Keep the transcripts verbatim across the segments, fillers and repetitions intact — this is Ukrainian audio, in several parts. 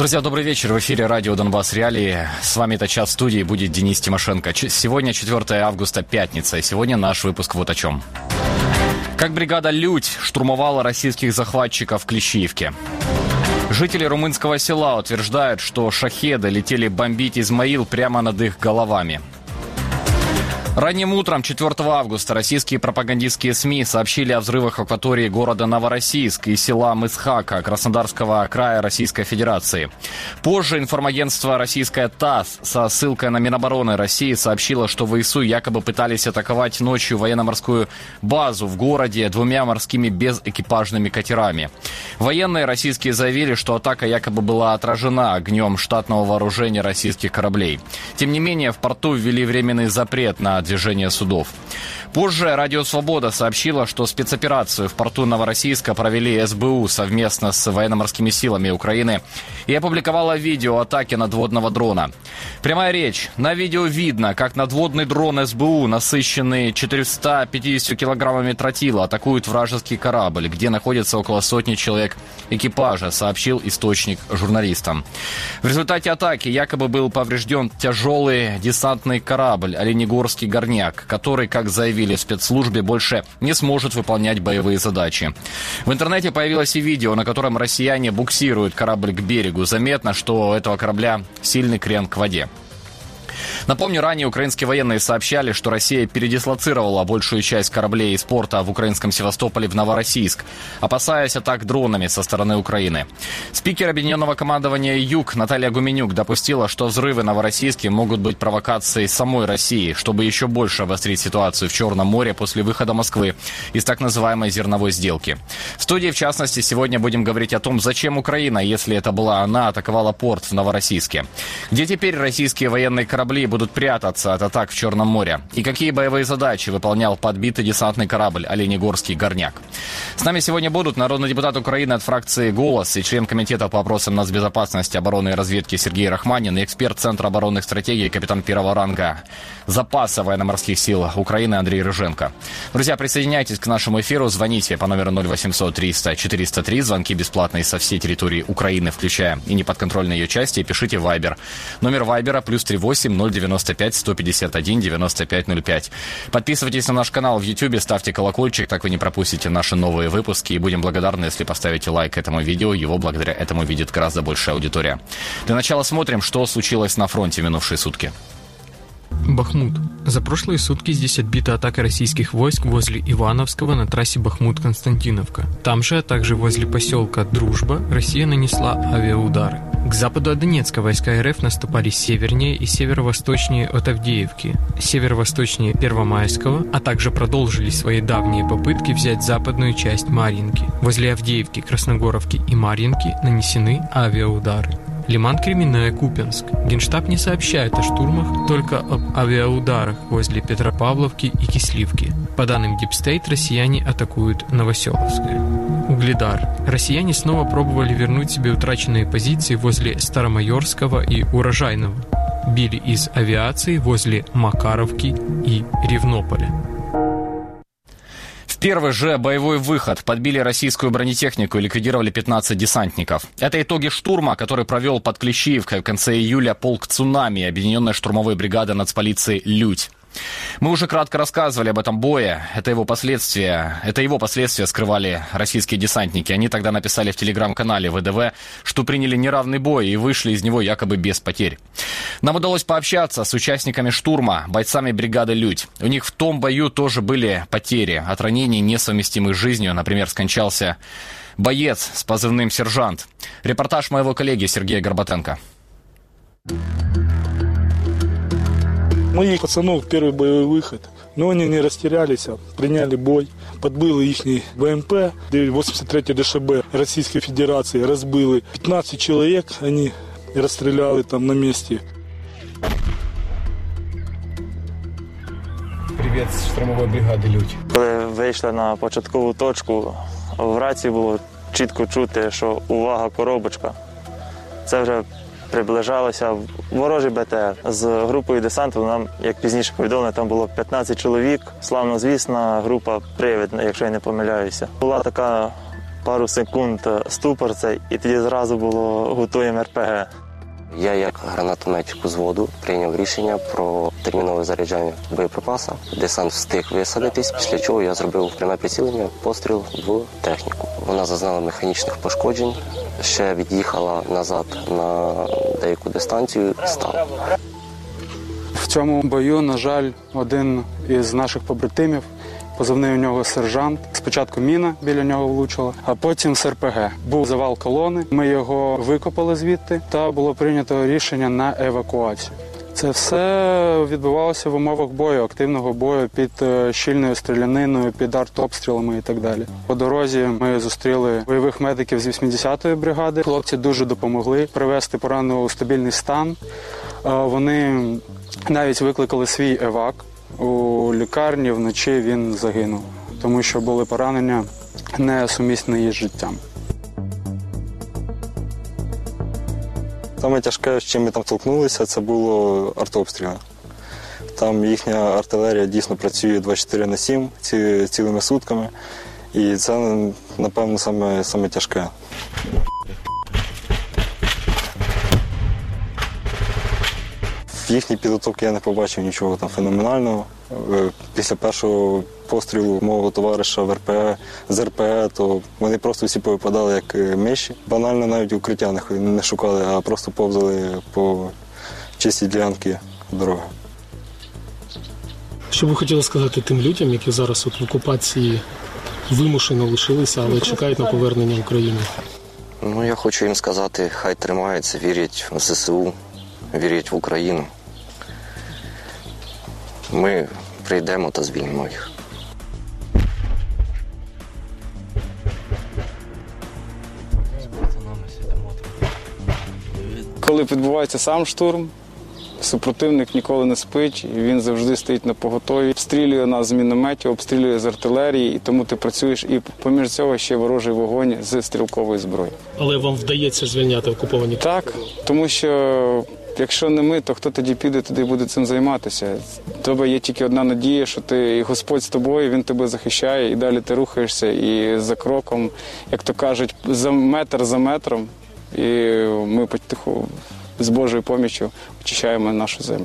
Друзья, добрый вечер. В эфире радио «Донбасс Реалии». С вами этот час в студии будет Денис Тимошенко. Сегодня четвёртое августа, пятница. И сегодня наш выпуск вот о чем. Как бригада «Людь» штурмовала российских захватчиков в Клещиевке. Жители румынского села утверждают, что шахеды летели бомбить Измаил прямо над их головами. Ранним утром четвёртого августа российские пропагандистские СМИ сообщили о взрывах в акватории города Новороссийск и села Мысхака Краснодарского края Российской Федерации. Позже информагентство российское ТАСС со ссылкой на Минобороны России сообщило, что ВСУ якобы пытались атаковать ночью военно-морскую базу в городе двумя морскими безэкипажными катерами. Военные российские заявили, что атака якобы была отражена огнем штатного вооружения российских кораблей. Тем не менее, в порту ввели временный запрет на движение судов. Позже Радио Свобода сообщила, что спецоперацию в порту Новороссийска провели СБУ совместно с военно-морскими силами Украины и опубликовала видео атаки надводного дрона. Прямая речь. На видео видно, как надводный дрон СБУ, насыщенный четырьмя пятьюдесятью килограммами тротила, атакует вражеский корабль, где находится около сотни человек экипажа, сообщил источник журналистам. В результате атаки якобы был поврежден тяжелый десантный корабль «Оленегорский горняк», который, как заявили в спецслужбе, больше не сможет выполнять боевые задачи. В интернете появилось и видео, на котором россияне буксируют корабль к берегу. Заметно, что у этого корабля сильный крен к воде. Напомню, ранее украинские военные сообщали, что Россия передислоцировала большую часть кораблей из порта в украинском Севастополе в Новороссийск, опасаясь атак дронами со стороны Украины. Спикер Объединенного командования «Юг» Наталья Гуменюк допустила, что взрывы в Новороссийске могут быть провокацией самой России, чтобы еще больше обострить ситуацию в Черном море после выхода Москвы из так называемой зерновой сделки. В студии, в частности, сегодня будем говорить о том, зачем Украина, если это была она, атаковала порт в Новороссийске. Где теперь российские военные корабли будут прятаться от атак в Черном море? И какие боевые задачи выполнял подбитый десантный корабль «Оленегорский горняк»? С нами сегодня будут народный депутат Украины от фракции «Голос» и член комитета по вопросам нацбезопасности, обороны и разведки Сергей Рахманин и эксперт Центра оборонных стратегий, капитан первого ранга запаса военно-морских сил Украины Андрей Рыженко. Друзья, присоединяйтесь к нашему эфиру, звоните по номеру ноль восемьсот триста четыреста три, звонки бесплатные со всей территории Украины, включая и неподконтрольные ее части, пишите в Viber. Номер Вайбера плюс три восемь ноль девяносто пять сто пятьдесят один девяносто пять ноль пять. Подписывайтесь на наш канал в YouTube, ставьте колокольчик, так вы не пропустите наши новые выпуски. И будем благодарны, если поставите лайк этому видео. Его благодаря этому видит гораздо большая аудитория. Для начала смотрим, что случилось на фронте в минувшие сутки. Бахмут. За прошлые сутки здесь отбита атака российских войск возле Ивановского на трассе Бахмут-Константиновка. Там же, а также возле поселка Дружба, Россия нанесла авиаудары. К западу от Донецка войска РФ наступали севернее и северо-восточнее от Авдеевки, северо-восточнее Первомайского, а также продолжили свои давние попытки взять западную часть Марьинки. Возле Авдеевки, Красногоровки и Марьинки нанесены авиаудары. Лиман, Кременная, Купянск. Генштаб не сообщает о штурмах, только об авиаударах возле Петропавловки и Кисливки. По данным Дипстейт, россияне атакуют Новоселовское. Угледар. Россияне снова пробовали вернуть себе утраченные позиции возле Старомайорского и Урожайного. Били из авиации возле Макаровки и Ревнополя. Первый же боевой выход. Подбили российскую бронетехнику и ликвидировали пятнадцать десантников. Это итоги штурма, который провел под Клещиевкой в конце июля полк «Цунами» объединенной штурмовой бригады нацполиции «Людь». Мы уже кратко рассказывали об этом бое. Это его последствия, это его последствия скрывали российские десантники. Они тогда написали в телеграм-канале ВДВ, что приняли неравный бой и вышли из него якобы без потерь. Нам удалось пообщаться с участниками штурма, бойцами бригады «Людь». У них в том бою тоже были потери от ранений, несовместимых с жизнью. Например, скончался боец с позывным «Сержант». Репортаж моего коллеги Сергея Горбатенко. Моих пацанов первый боевой выход, но они не растерялись, приняли бой. Подбили их БМП, восемьдесят третье ДШБ Российской Федерации, разбили пятнадцать человек, они расстреляли там на месте. Привіт з штурмової бригади «Людь». Коли вийшли на початкову точку, в рації було чітко чути, що увага, коробочка. Це вже приближалося ворожий БТР. З групою десанту нам, як пізніше повідомили, там було п'ятнадцять чоловік. Славнозвісна група «Привід», якщо я не помиляюся. Була така пару секунд ступор цей, і тоді зразу було готуємо ер пе ге. Я, як гранатометчик взводу, прийняв рішення про термінове заряджання боєприпаса. Десант встиг висадитись, після чого я зробив пряме прицілення, постріл в техніку. Вона зазнала механічних пошкоджень, ще від'їхала назад на деяку дистанцію, стала. В цьому бою, на жаль, один із наших побратимів, позивний у нього сержант. Спочатку міна біля нього влучила, а потім з ер пе ге. Був завал колони, ми його викопали звідти та було прийнято рішення на евакуацію. Це все відбувалося в умовах бою, активного бою під щільною стріляниною, під артобстрілами і так далі. По дорозі ми зустріли бойових медиків з вісімдесятої бригади. Хлопці дуже допомогли привести пораненого у стабільний стан. Вони навіть викликали свій евак. У лікарні вночі він загинув, тому що були поранення несумісні із життям. Саме тяжке, з чим ми там столкнулися, це було артобстріли. Там їхня артилерія дійсно працює двадцять чотири на сім ці, цілими сутками. І це, напевно, саме, саме тяжке. В їхній підготовці я не побачив нічого там феноменального. Після першого пострілу мого товариша в ер пе ге, з ер пе ге, то вони просто всі повипадали як миші. Банально навіть укриття не шукали, а просто повзали по чистій ділянці дороги. Що ви хотіли сказати тим людям, які зараз от в окупації вимушено лишилися, але чекають на повернення в Україну? Ну, я хочу їм сказати, хай тримаються, вірять в зе се у, вірять в Україну. Ми прийдемо та звільнимо їх. Коли відбувається сам штурм, супротивник ніколи не спить, і він завжди стоїть на поготові. Обстрілює нас з мінометів, обстрілює з артилерії, і тому ти працюєш, і поміж цього ще ворожий вогонь з стрілкової зброї. Але вам вдається звільняти окуповані? Так, тому що якщо не ми, то хто тоді піде, туди буде цим займатися. У тебе є тільки одна надія, що ти, і Господь з тобою, Він тебе захищає, і далі ти рухаєшся, і за кроком, як то кажуть, за метр за метром, і ми потиху с Божьей помощью очищаем нашу землю.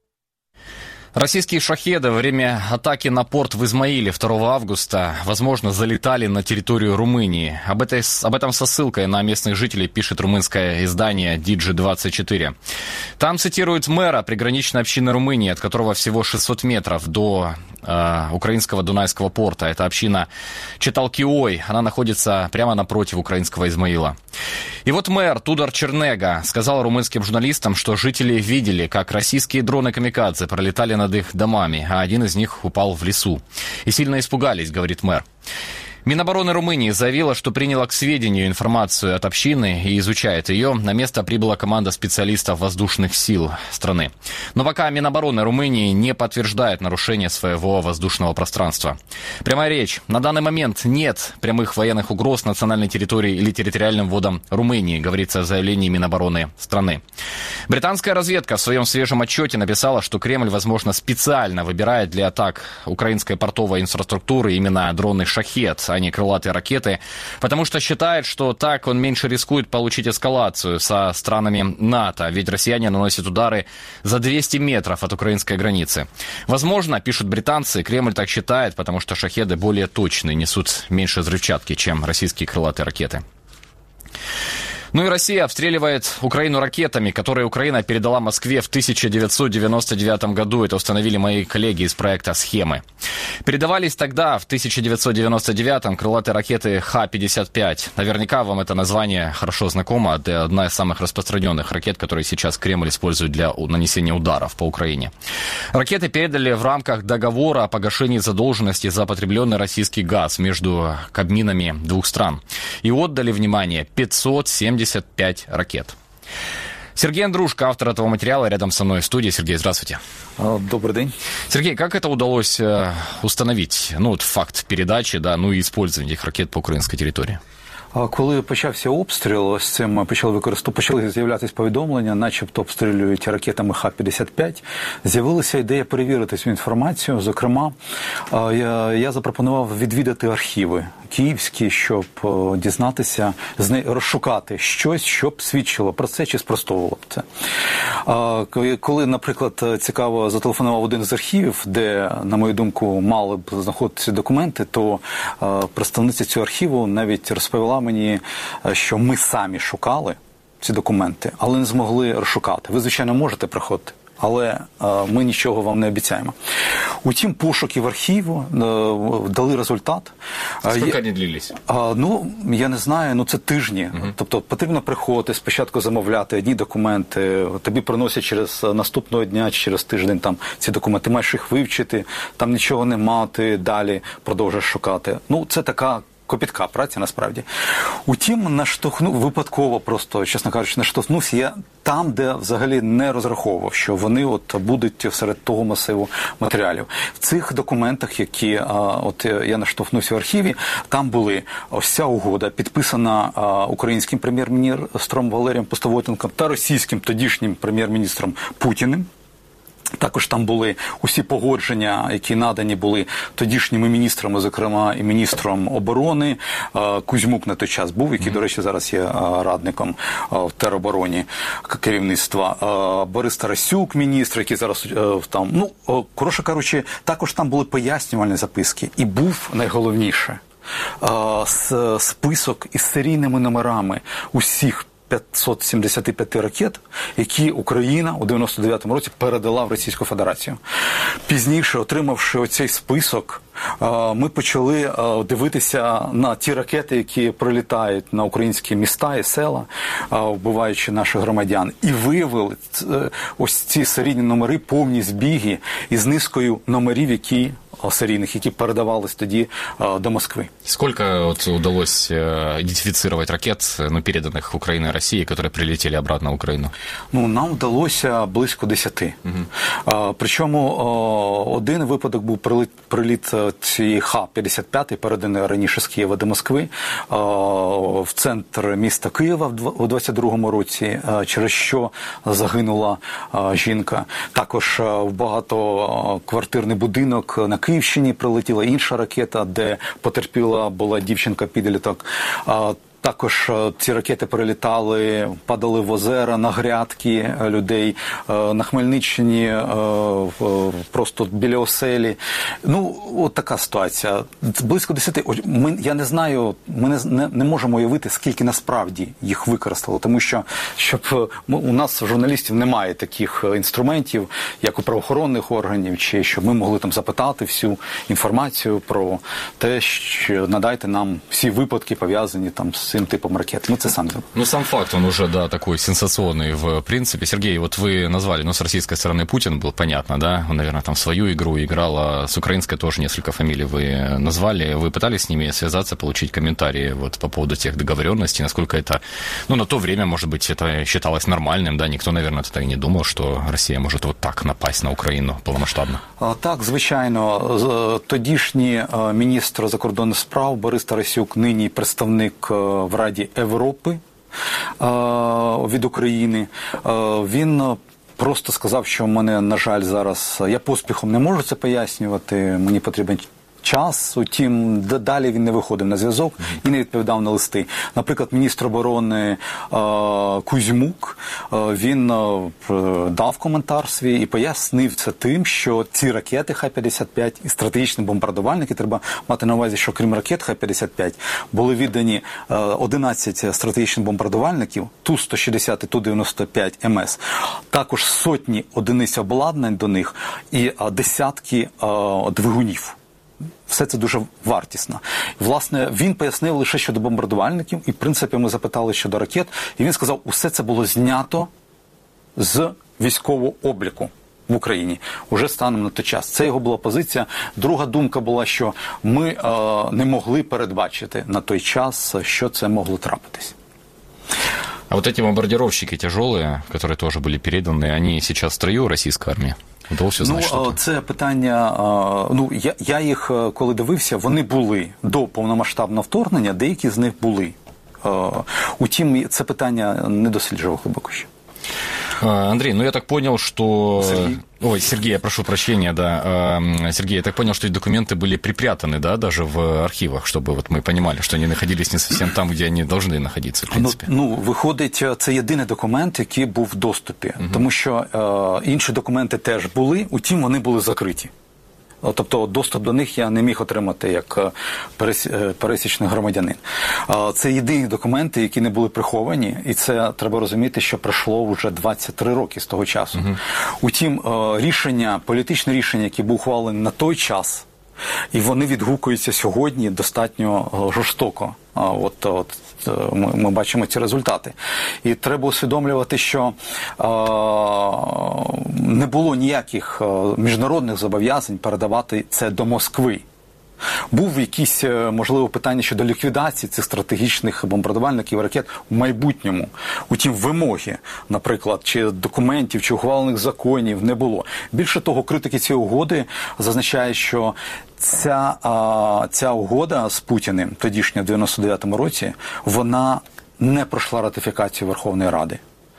Российские шахеды во время атаки на порт в Измаиле второго августа, возможно, залетали на территорию Румынии. Об, этой, об этом со ссылкой на местных жителей пишет румынское издание ди джи двадцать четыре. Там цитируют мэра приграничной общины Румынии, от которого всего шестьсот метров до э, украинского Дунайского порта. Это община Четалкиой. Она находится прямо напротив украинского Измаила. И вот мэр Тудор Чернега сказал румынским журналистам, что жители видели, как российские дроны-камикадзе пролетали над их домами, а один из них упал в лесу. И сильно испугались, говорит мэр. Минобороны Румынии заявила, что приняла к сведению информацию от общины и изучает ее. На место прибыла команда специалистов воздушных сил страны. Но пока Минобороны Румынии не подтверждает нарушение своего воздушного пространства. Прямая речь. На данный момент нет прямых военных угроз национальной территории или территориальным водам Румынии, говорится в заявлении Минобороны страны. Британская разведка в своем свежем отчете написала, что Кремль, возможно, специально выбирает для атак украинской портовой инфраструктуры именно дроны «Шахед», а не крылатые ракеты, потому что считает, что так он меньше рискует получить эскалацию со странами НАТО, ведь россияне наносят удары за двести метров от украинской границы. Возможно, пишут британцы, Кремль так считает, потому что «Шахеды» более точные, несут меньше взрывчатки, чем российские крылатые ракеты. Ну и Россия обстреливает Украину ракетами, которые Украина передала Москве в тысяча девятьсот девяносто девятом году. Это установили мои коллеги из проекта «Схемы». Передавались тогда, в тысяча девятьсот девяносто девятом, крылатые ракеты Х пятьдесят пять. Наверняка вам это название хорошо знакомо. Это одна из самых распространенных ракет, которые сейчас Кремль использует для нанесения ударов по Украине. Ракеты передали в рамках договора о погашении задолженности за потребленный российский газ между кабминами двух стран. И отдали, внимание, пятьсот семьдесят пять ракет. Сергей Андрушко, автор этого материала, рядом со мной в студии. Сергей, здравствуйте. Добрый день. Сергей, как это удалось установить, ну, вот факт передачи, да, ну и использования этих ракет по украинской территории? Коли почався обстріл, з цим почали використовувати, почали з'являтися повідомлення, начебто обстрілюють ракетами Х п'ятдесят п'ять, з'явилася ідея перевірити цю інформацію. Зокрема, я, я запропонував відвідати архіви київські, щоб дізнатися, розшукати щось, що б свідчило про це чи спростовувало б це. Коли, наприклад, цікаво, зателефонував один з архівів, де, на мою думку, мали б знаходитися документи, то представниця цього архіву навіть розповіла мені, що ми самі шукали ці документи, але не змогли розшукати. Ви, звичайно, можете приходити, але е, ми нічого вам не обіцяємо. Утім, пошуки в архіву е, дали результат. Скільки вони длились? Е, ну, я не знаю, ну це тижні. Угу. Тобто потрібно приходити, спочатку замовляти одні документи, тобі приносять через наступного дня чи через тиждень там ці документи, ти маєш їх вивчити, там нічого не мати, далі продовжуєш шукати. Ну, це така копітка праця, насправді. Утім, наштовхнув, випадково просто, чесно кажучи, наштовхнувся я там, де взагалі не розраховував, що вони от будуть серед того масиву матеріалів. В цих документах, які а, от я наштовхнувся в архіві, там були ось ця угода, підписана а, українським прем'єр-міністром Валерієм Пустовойтенком та російським тодішнім прем'єр-міністром Путіним. Також там були усі погодження, які надані були тодішніми міністрами, зокрема і міністром оборони. Кузьмук на той час був, який, до речі, зараз є радником в теробороні керівництва. Борис Тарасюк, міністр, який зараз там, ну, коротше кажучи, також там були пояснювальні записки. І був, найголовніше, список із серійними номерами усіх п'ятсот сімдесят п'ять ракет, які Україна у дев'яносто дев'ятому році передала в Російську Федерацію. Пізніше, отримавши оцей список, ми почали дивитися на ті ракети, які прилітають на українські міста і села, вбиваючи наших громадян. І виявили ось ці серійні номери, повні збіги із низкою номерів, які серийных, які передавались тоді до Москвы. Сколько вот удалось идентифицировать ракет, ну, переданных Украиной и России, которые прилетели обратно в Украину? Ну, нам вдалося близько десяти. Угу. Причому один випадок був приліт, приліт цієї Х п'ятдесят п'ять, переданий раніше з Києва до Москви, в центр міста Києва у двадцять другому році, через що загинула жінка. Також в багатоквартирний будинок на Київщині прилетіла інша ракета, де потерпіла була дівчинка-підліток. Також ці ракети перелітали, падали в озера, на грядки людей, на Хмельниччині, просто біля оселі. Ну, от така ситуація. Близько десяти. Ми, я не знаю, ми не, не, не можемо уявити, скільки насправді їх використали, тому що щоб, у нас, журналістів, немає таких інструментів, як у правоохоронних органів, чи щоб ми могли там запитати всю інформацію про те, що надайте нам всі випадки, пов'язані там з цим типом ракет. Мы это сами. Ну, сам факт, он уже, да, такой сенсационный в принципе. Сергей, вот вы назвали, ну, с российской стороны Путин был, понятно, да? Он, наверное, там свою игру играл, а с украинской тоже несколько фамилий вы назвали. Вы пытались с ними связаться, получить комментарии вот по поводу тех договоренностей, насколько это, ну, на то время, может быть, это считалось нормальным, да? Никто, наверное, тогда и не думал, что Россия может вот так напасть на Україну повномасштабно. Так, звичайно. Тодішній міністр закордонних справ Борис Тарасюк, нині представник в Раді Європи від України, він просто сказав, що в мене, на жаль, зараз, я поспіхом не можу це пояснювати, мені потрібен час, утім, далі він не виходив на зв'язок і не відповідав на листи. Наприклад, міністр оборони Кузьмук, він дав коментар свій і пояснив це тим, що ці ракети Х п'ятдесят п'ять і стратегічні бомбардувальники, треба мати на увазі, що крім ракет Х п'ятдесят п'ять, були віддані одинадцять стратегічних бомбардувальників, Ту сто шістдесят і Ту дев'яносто п'ять Ем Ес, також сотні одиниць обладнань до них і десятки двигунів. Все це дуже вартісно. Власне, він пояснив лише щодо бомбардувальників, і, в принципі, ми запитали щодо ракет, і він сказав, усе це було знято з військового обліку в Україні, уже станом на той час. Це його була позиція. Друга думка була, що ми е, не могли передбачити на той час, що це могло трапитись. А вот эти бомбардировщики тяжелые, которые тоже были переданы, они сейчас в строю российской армии? Удалося знати, що ну, це питання, ну, я, я їх, коли дивився, вони були до повномасштабного вторгнення, деякі з них були. Утім, це питання не досліджував глибоко ще. Андрей, ну я так понял, что... Сергей. Ой, Сергей, я прошу прощения, да. Сергей, я так понял, что эти документы были припрятаны, да, даже в архивах, чтобы вот мы понимали, что они находились не совсем там, где они должны находиться, в принципе. Ну, ну виходить, це єдиний документ, який був в доступі. Угу. Тому що е, інші документи теж були, утім вони були закриті. Тобто доступ до них я не міг отримати як пересічний громадянин. Це єдині документи, які не були приховані, і це треба розуміти, що пройшло вже двадцять три роки з того часу. Угу. Утім, рішення, політичне рішення, яке було ухвалене на той час, і вони відгукуються сьогодні достатньо жорстоко. От, от ми, ми бачимо ці результати. І треба усвідомлювати, що е, не було ніяких міжнародних зобов'язань передавати це до Москви. Був якісь, можливо, питання щодо ліквідації цих стратегічних бомбардувальників і ракет в майбутньому. Утім, вимоги, наприклад, чи документів, чи ухвалених законів не було. Більше того, критики цієї угоди зазначають, що ця, а, ця угода з Путіним, тодішня в дев'яносто дев'ятому році, вона не пройшла ратифікацію Верховної Ради.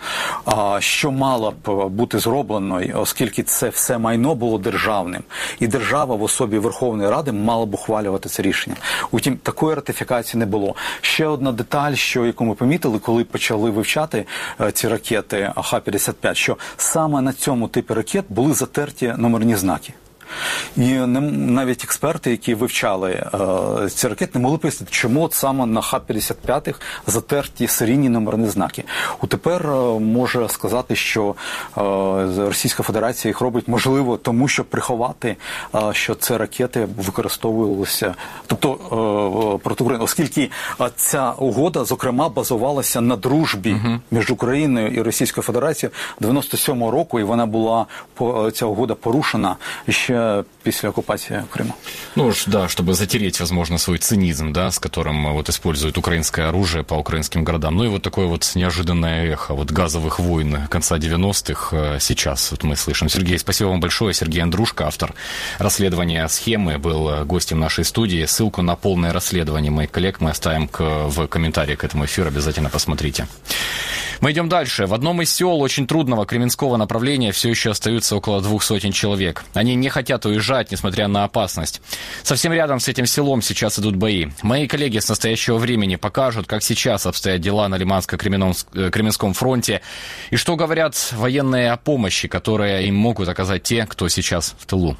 Що мало б бути зроблено, оскільки це все майно було державним. І держава в особі Верховної Ради мала б ухвалювати це рішення. Утім, такої ратифікації не було. Ще одна деталь, що, яку ми помітили, коли почали вивчати ці ракети Х п'ятдесят п'ять, що саме на цьому типі ракет були затерті номерні знаки. І навіть експерти, які вивчали е, ці ракети, не могли пояснити, чому от саме на Х п'ятдесят п'ять затерті серійні номерні знаки. Утепер е, може сказати, що е, Російська Федерація їх робить, можливо, тому, щоб приховати, е, що ці ракети використовувалися, тобто е, проти України, оскільки ця угода, зокрема, базувалася на дружбі угу. між Україною і Російською Федерацією дев'яносто сьомого року, і вона була, ця угода порушена ще после оккупации Крыма. Ну, да, чтобы затереть, возможно, свой цинизм, да, с которым вот используют украинское оружие по украинским городам. Ну и вот такое вот неожиданное эхо вот газовых войн конца девяностых сейчас вот мы слышим. Сергей, спасибо вам большое. Сергей Андрушко, автор расследования схемы, был гостем нашей студии. Ссылку на полное расследование моих коллег мы оставим к, в комментарии к этому эфиру. Обязательно посмотрите. Мы идем дальше. В одном из сел очень трудного Кременского направления все еще остаются около двух сотен человек. Они не хотят уезжать, несмотря на опасность. Совсем рядом с этим селом сейчас идут бои. Мои коллеги с настоящего времени покажут, как сейчас обстоят дела на Лиманско-Кременском фронте и что говорят военные о помощи, которые им могут оказать те, кто сейчас в тылу.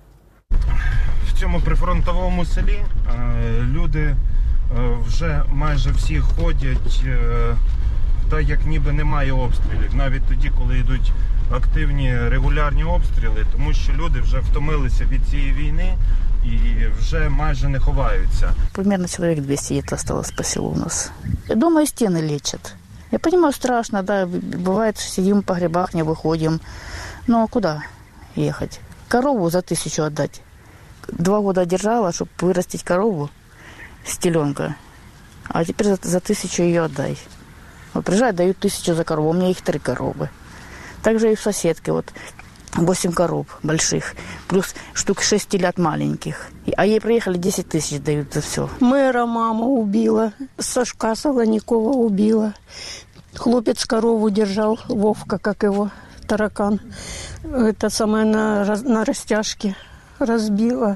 В цьому прифронтовому селі люди вже майже всі ходять так, як ніби немає обстрілів. Навіть тоді, коли йдуть активні регулярні обстріли, тому що люди вже втомилися від цієї війни і вже майже не ховаються. Примерно человек двести где-то осталось по селу у нас. Я думаю, стены лечат. Я понимаю, страшно, да, бывает, сидим в погребах, не выходим. Но куда ехать? Корову за тысячу отдать. Два года держала, чтобы вырастить корову с теленка. А теперь за, за тысячу ее отдай. Вот приезжают, дают тысячу за корову. У меня их три коровы. Также и в соседке вот восемь коров больших, плюс штук шесть телят маленьких. А ей приехали десять тысяч дают за все. Мэра мама убила, Сашка Солоникова убила. Хлопец корову держал, Вовка, как его, таракан. Это самое на, на растяжке разбила.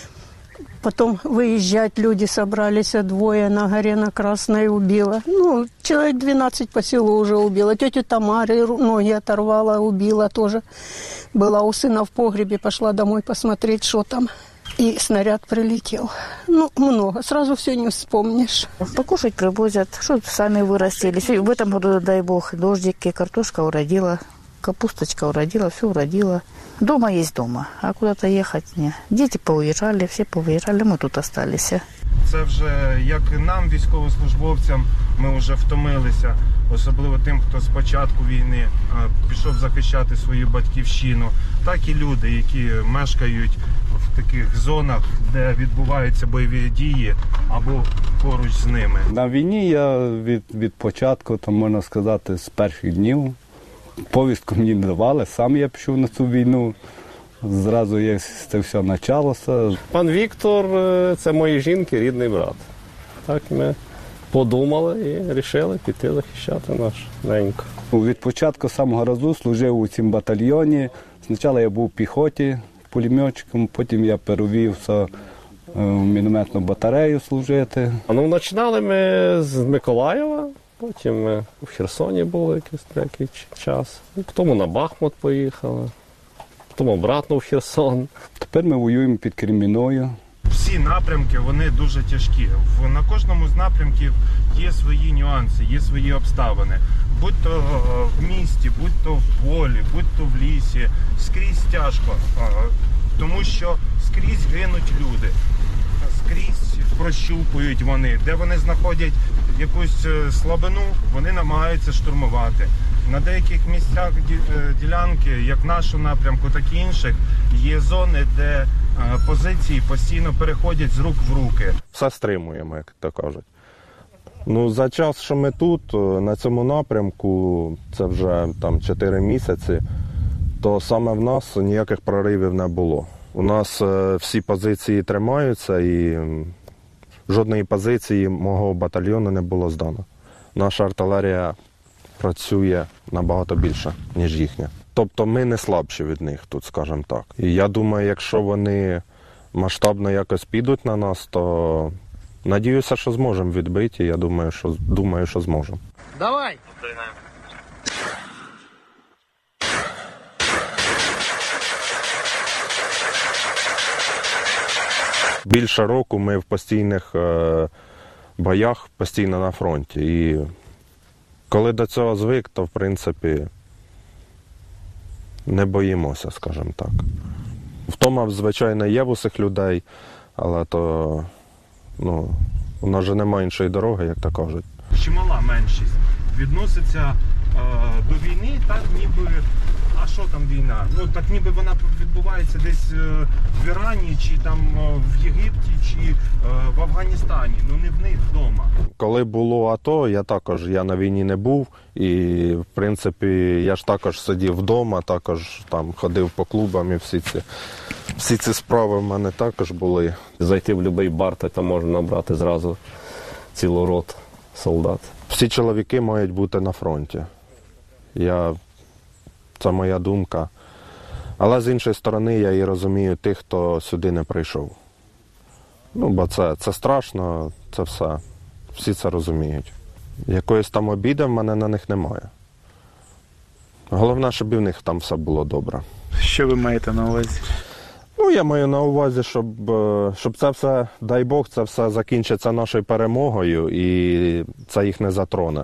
Потом выезжать люди собрались, двое на горе на Красной убила. Ну, человек двенадцать по селу уже убила. Тетю Тамару ноги оторвала, убила тоже. Была у сына в погребе, пошла домой посмотреть, что там. И снаряд прилетел. Ну, много. Сразу все не вспомнишь. Покушать привозят, что сами вырастили. В этом году, дай бог, дождики, картошка уродила. Капусточка уродила, все уродила. Дома есть дома, а куда-то ехать не. Дети поуезжали, все поуезжали, мы тут остались. Це вже, як і нам, військовослужбовцям, ми вже втомилися, особливо тим, хто з початку війни пішов захищати свою батьківщину, так і люди, які мешкають в таких зонах, де відбуваються бойові дії або поруч з ними. На війні я від, від початку, то можна сказати, з перших днів. Повістку мені не давали, сам я пішов на цю війну, зразу як це все почалося. Пан Віктор – це моєї жінки рідний брат. Так, ми подумали і вирішили піти захищати наш неньку. Від початку самого разу служив у цьому батальйоні. Спочатку я був в піхоті пулеметчиком, потім я перевівся в мінометну батарею служити. Ну, починали ми з Миколаєва, потім ми в Херсоні були якийсь деякий час. Потім на Бахмут поїхали, потім обратно в Херсон. Тепер ми воюємо під Кремінною. Всі напрямки, вони дуже тяжкі. На кожному з напрямків є свої нюанси, є свої обставини. Будь то в місті, будь то в полі, будь то в лісі. Скрізь тяжко, тому що скрізь гинуть люди. Скрізь прощупують вони. Де вони знаходять якусь слабину, вони намагаються штурмувати. На деяких місцях ділянки, як нашу напрямку, так і інших, є зони, де позиції постійно переходять з рук в руки. Все стримуємо, як то кажуть. Ну, за час, що ми тут, на цьому напрямку, це вже там чотири місяці, то саме в нас ніяких проривів не було. У нас всі позиції тримаються і жодної позиції мого батальйону не було здано. Наша артилерія працює набагато більше, ніж їхня. Тобто ми не слабші від них тут, скажімо так. І я думаю, якщо вони масштабно якось підуть на нас, то надіюся, що зможемо відбити. Я думаю, що, думаю, що зможемо. Давай! Більше року ми в постійних е, боях, постійно на фронті. І коли до цього звик, то в принципі не боїмося, скажімо так. Втома, звичайно, є в усіх людей, але то, ну, у нас же немає іншої дороги, як то кажуть. Чимала меншість відноситься е, до війни так, ніби, а що там війна? Ну, так ніби вона відбувається десь е, в Ірані, чи там е, в Єгипті, чи е, в Афганістані, ну не в них вдома. Коли було АТО, я також, я на війні не був, і, в принципі, я ж також сидів вдома, також там ходив по клубам, і всі ці, всі ці справи в мене також були. Зайти в будь-який бар, там можна набрати зразу цілу роту солдат. Всі чоловіки мають бути на фронті. Я... Це моя думка. Але з іншої сторони я і розумію тих, хто сюди не прийшов. Ну, бо це, це страшно, це все. Всі це розуміють. Якоїсь там обіди в мене на них немає. Головне, щоб і в них там все було добре. Що ви маєте на увазі? Ну, я маю на увазі, щоб, щоб це все, дай Бог, це все закінчиться нашою перемогою і це їх не затроне.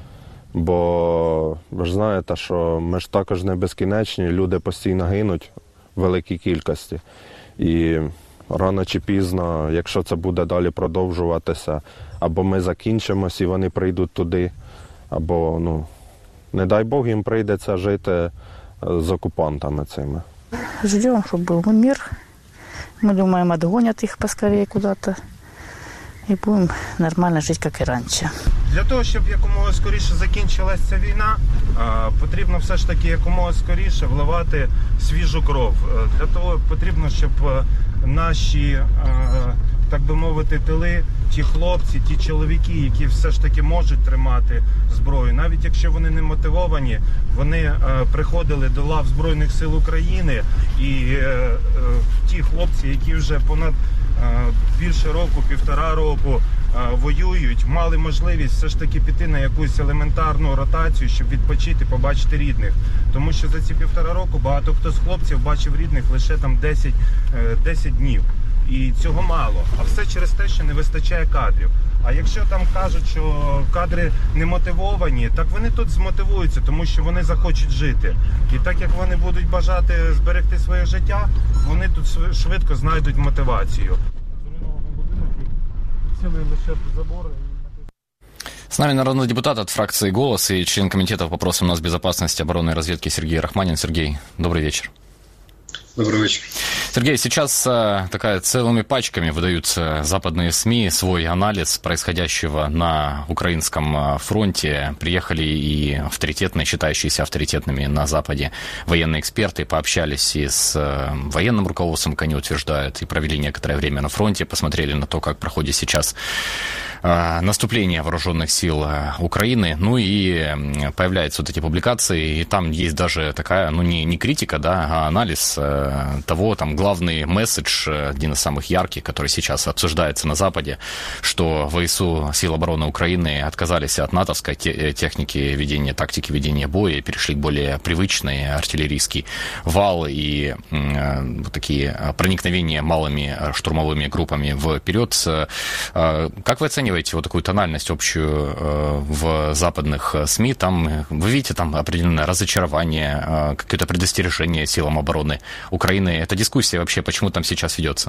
Бо ви ж знаєте, що ми ж також не безкінечні, люди постійно гинуть в великій кількості. І рано чи пізно, якщо це буде далі продовжуватися, або ми закінчимось і вони прийдуть туди, або, ну, не дай Бог, їм прийдеться жити з окупантами цими. Ждем, чтобы был мир. Мы думаем, отгонят их поскорее куда-то. І будемо нормально жити, як і раніше. Для того, щоб якомога скоріше закінчилася ця війна, потрібно все ж таки якомога скоріше вливати свіжу кров. Для того потрібно, щоб наші, так би мовити, тили, ті хлопці, ті чоловіки, які все ж таки можуть тримати зброю, навіть якщо вони не мотивовані, вони приходили до лав Збройних сил України, і ті хлопці, які вже понад більше року, півтора року воюють, мали можливість все ж таки піти на якусь елементарну ротацію, щоб відпочити, побачити рідних. Тому що за ці півтора року багато хто з хлопців бачив рідних лише там десять, десять днів. І цього мало. А все через те, що не вистачає кадрів. А якщо там кажуть, що кадри не мотивовані, так вони тут змотивуються, тому що вони захочуть жити. І так як вони будуть бажати зберегти своє життя, вони тут швидко знайдуть мотивацію. С нами народный депутат от фракции «Голос» и член комитета по вопросам нацбезопасности, оборонной разведки Сергей Рахманин. Сергей, добрый вечер. Добрый вечер. Сергей, сейчас а, такая целыми пачками выдаются западные СМИ свой анализ происходящего на украинском фронте. Приехали и авторитетные, считающиеся авторитетными на Западе военные эксперты, пообщались и с а, военным руководством, как они утверждают, и провели некоторое время на фронте, посмотрели на то, как проходит сейчас наступления вооруженных сил Украины. Ну и появляются вот эти публикации, и там есть даже такая, ну не, не критика, да, а анализ того, там главный месседж, один из самых ярких, который сейчас обсуждается на Западе, что ВСУ, сил обороны Украины, отказались от натовской техники ведения, тактики ведения боя и перешли к более привычной артиллерийский вал и э, такие проникновения малыми штурмовыми группами вперед. Э, как вы оцениваете вот такую тональность общую э, в западных СМИ? Там вы видите там определенное разочарование, э, какое-то предостережение силам обороны Украины? Эта дискуссия вообще почему там сейчас ведется?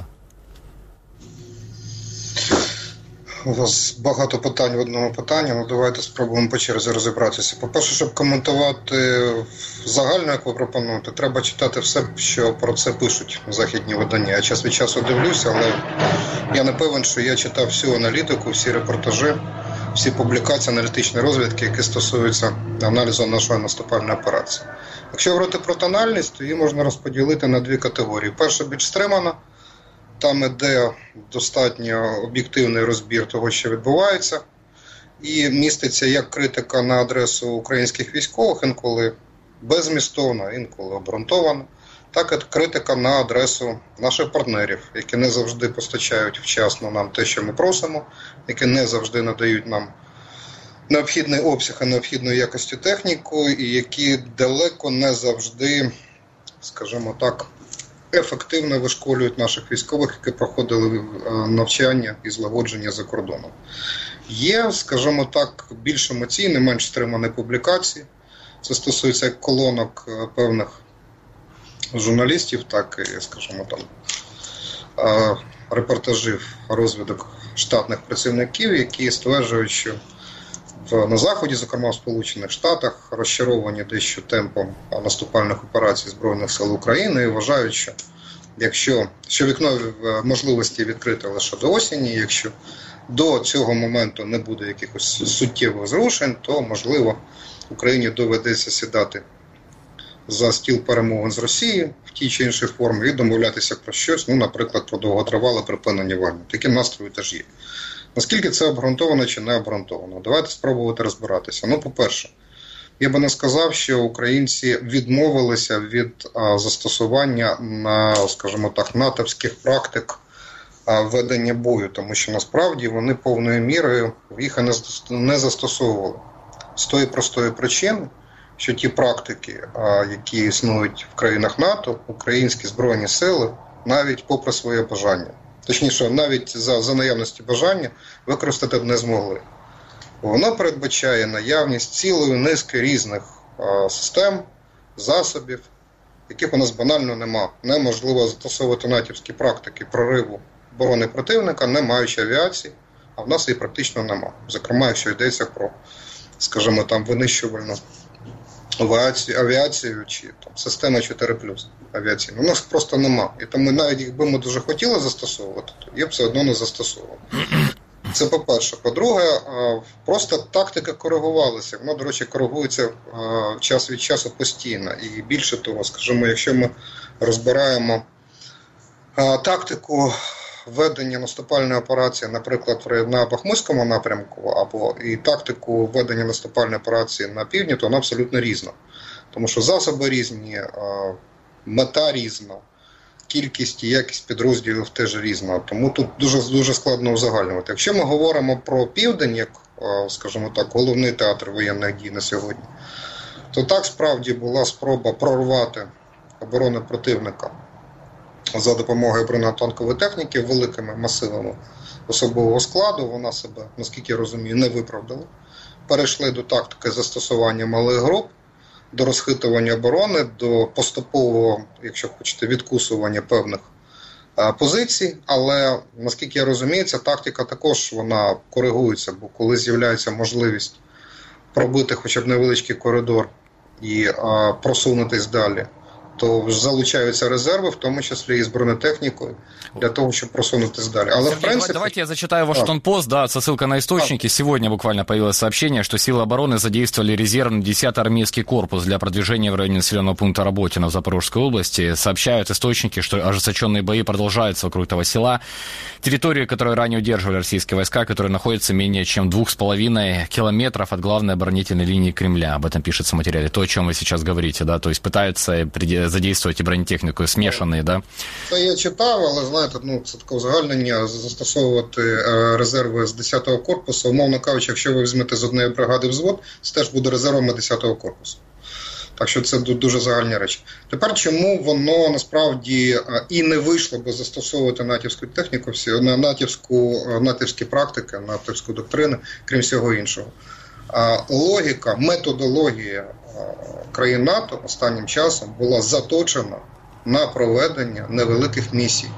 У вас багато питань в одному питанні, ну давайте спробуємо по черзі розібратися. По-перше, щоб коментувати загально, як ви пропонуєте, треба читати все, що про це пишуть західні видання. Я час від часу дивлюся, але я не певен, що я читав всю аналітику, всі репортажі, всі публікації аналітичної розвідки, які стосуються аналізу нашої наступальної операції. Якщо говорити про тональність, то її можна розподілити на дві категорії. Перша більш стримана. Там іде достатньо об'єктивний розбір того, що відбувається, і міститься як критика на адресу українських військових, інколи беззмістовна, інколи обґрунтована, так і критика на адресу наших партнерів, які не завжди постачають вчасно нам те, що ми просимо, які не завжди надають нам необхідний обсяг і необхідну якості техніку, і які далеко не завжди, скажімо так, ефективно вишколюють наших військових, які проходили навчання і злагодження за кордоном. Є, скажімо так, більш емоційні, менш стримані публікації. Це стосується як колонок певних журналістів, так і, скажімо, там, репортажів розвідок штатних працівників, які стверджують, що на Заході, зокрема в Сполучених Штатах, розчаровані дещо темпом наступальних операцій Збройних сил України і вважають, що якщо що вікно можливості відкрите лише до осені, якщо до цього моменту не буде якихось суттєвих зрушень, то, можливо, Україні доведеться сідати за стіл перемовин з Росією в тій чи іншій формі і домовлятися про щось, ну, наприклад, про довготривале припинення вогню. Такі настрої теж є. Наскільки це обґрунтовано чи не обґрунтовано? Давайте спробувати розбиратися. Ну, по-перше, я би не сказав, що українці відмовилися від а, застосування на, скажімо так, натовських практик а, ведення бою, тому що насправді вони повною мірою їх не застосовували. З тої простої причини, що ті практики, а, які існують в країнах НАТО, українські збройні сили, навіть попри своє бажання, точніше, навіть за, за наявності бажання використати б не змогли. Воно передбачає наявність цілої низки різних а, систем, засобів, яких у нас банально нема. Неможливо застосовувати натівські практики прориву оборони противника, не маючи авіації, а в нас її практично нема. Зокрема, якщо йдеться про, скажімо, там винищувальну авіацію, авіацію чи там, система чотири плюс авіаційну. У нас просто нема. І тому навіть якби ми дуже хотіли застосовувати, то я б все одно не застосовував. Це по-перше. По-друге, просто тактика коригувалася. Вона, до речі, коригується час від часу постійно. І більше того, скажімо, якщо ми розбираємо тактику ведення наступальної операції, наприклад, на Бахмутському напрямку, або і тактику ведення наступальної операції на півдні, то вона абсолютно різна. Тому що засоби різні, мета різна, кількість і якість підрозділів теж різна. Тому тут дуже, дуже складно узагальнювати. Якщо ми говоримо про південь, як, скажімо так, головний театр воєнних дій на сьогодні, то так справді була спроба прорвати оборону противника за допомогою бронетанкової техніки великими масивами особового складу. Вона себе, наскільки я розумію, не виправдала. Перейшли до тактики застосування малих груп, до розхитування оборони, до поступового, якщо хочете, відкусування певних а, позицій. Але, наскільки я розумію, ця тактика також вона коригується, бо коли з'являється можливість пробити хоча б невеличкий коридор і а, просунутись далі то залучаються резерви, в тому числі і з бронетехнікою, для того, чтобы просунутись далее. Але, Сергей, в принципе... давайте я зачитаю Вашингтон-Пост, да, со ссылкой на источники. А. Сегодня буквально появилось сообщение, что силы обороны задействовали резервный десятый армейский корпус для продвижения в районе населенного пункта Работино в Запорожской области. Сообщают источники, что ожесточенные бои продолжаются вокруг этого села. Территорию, которую ранее удерживали российские войска, которая находится менее чем в двух с половиной километров от главной оборонительной линии Кремля. Об этом пишется в материале. То, о чем вы сейчас говорите, да, то есть пытаются задействовать і бронетехніку смішані, да? Це я читав, але, знаєте, ну, це таке узагальнення, застосовувати резерви з десятого корпусу, умовно кажучи, якщо ви візьмете з однієї бригади взвод, це теж буде резервами десятого корпусу. Так що це дуже загальні речі. Тепер, чому воно насправді і не вийшло би застосовувати натівську техніку, на натівську, натівські практики, натівську доктрину, крім всього іншого. Логіка, методологія країн НАТО останнім часом була заточена на проведення невеликих місій.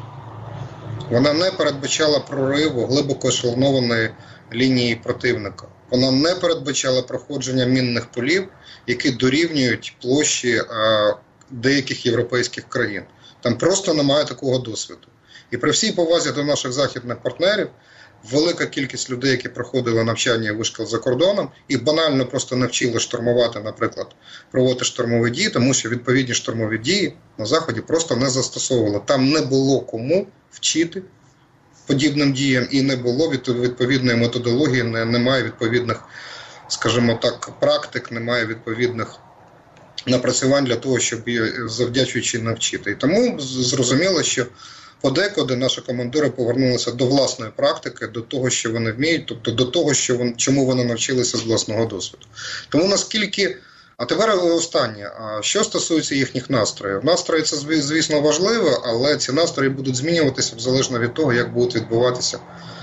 Вона не передбачала прориву глибоко ешелонованої лінії противника. Вона не передбачала проходження мінних полів, які дорівнюють площі деяких європейських країн. Там просто немає такого досвіду. І при всій повазі до наших західних партнерів, велика кількість людей, які проходили навчання і вишкіл за кордоном, їх банально просто навчили штурмувати, наприклад, проводити штурмові дії, тому що відповідні штурмові дії на Заході просто не застосовували. Там не було кому вчити подібним діям і не було відповідної методології, немає відповідних, скажімо так, практик, немає відповідних напрацювань для того, щоб завдячуючи навчити. І тому зрозуміло, що подекуди наші командири повернулися до власної практики, до того, що вони вміють, тобто до того, що вони, чому вони навчилися з власного досвіду. Тому наскільки... А тепер останнє. Що стосується їхніх настроїв? Настрої – це, звісно, важливо, але ці настрої будуть змінюватися залежно від того, як будуть відбуватися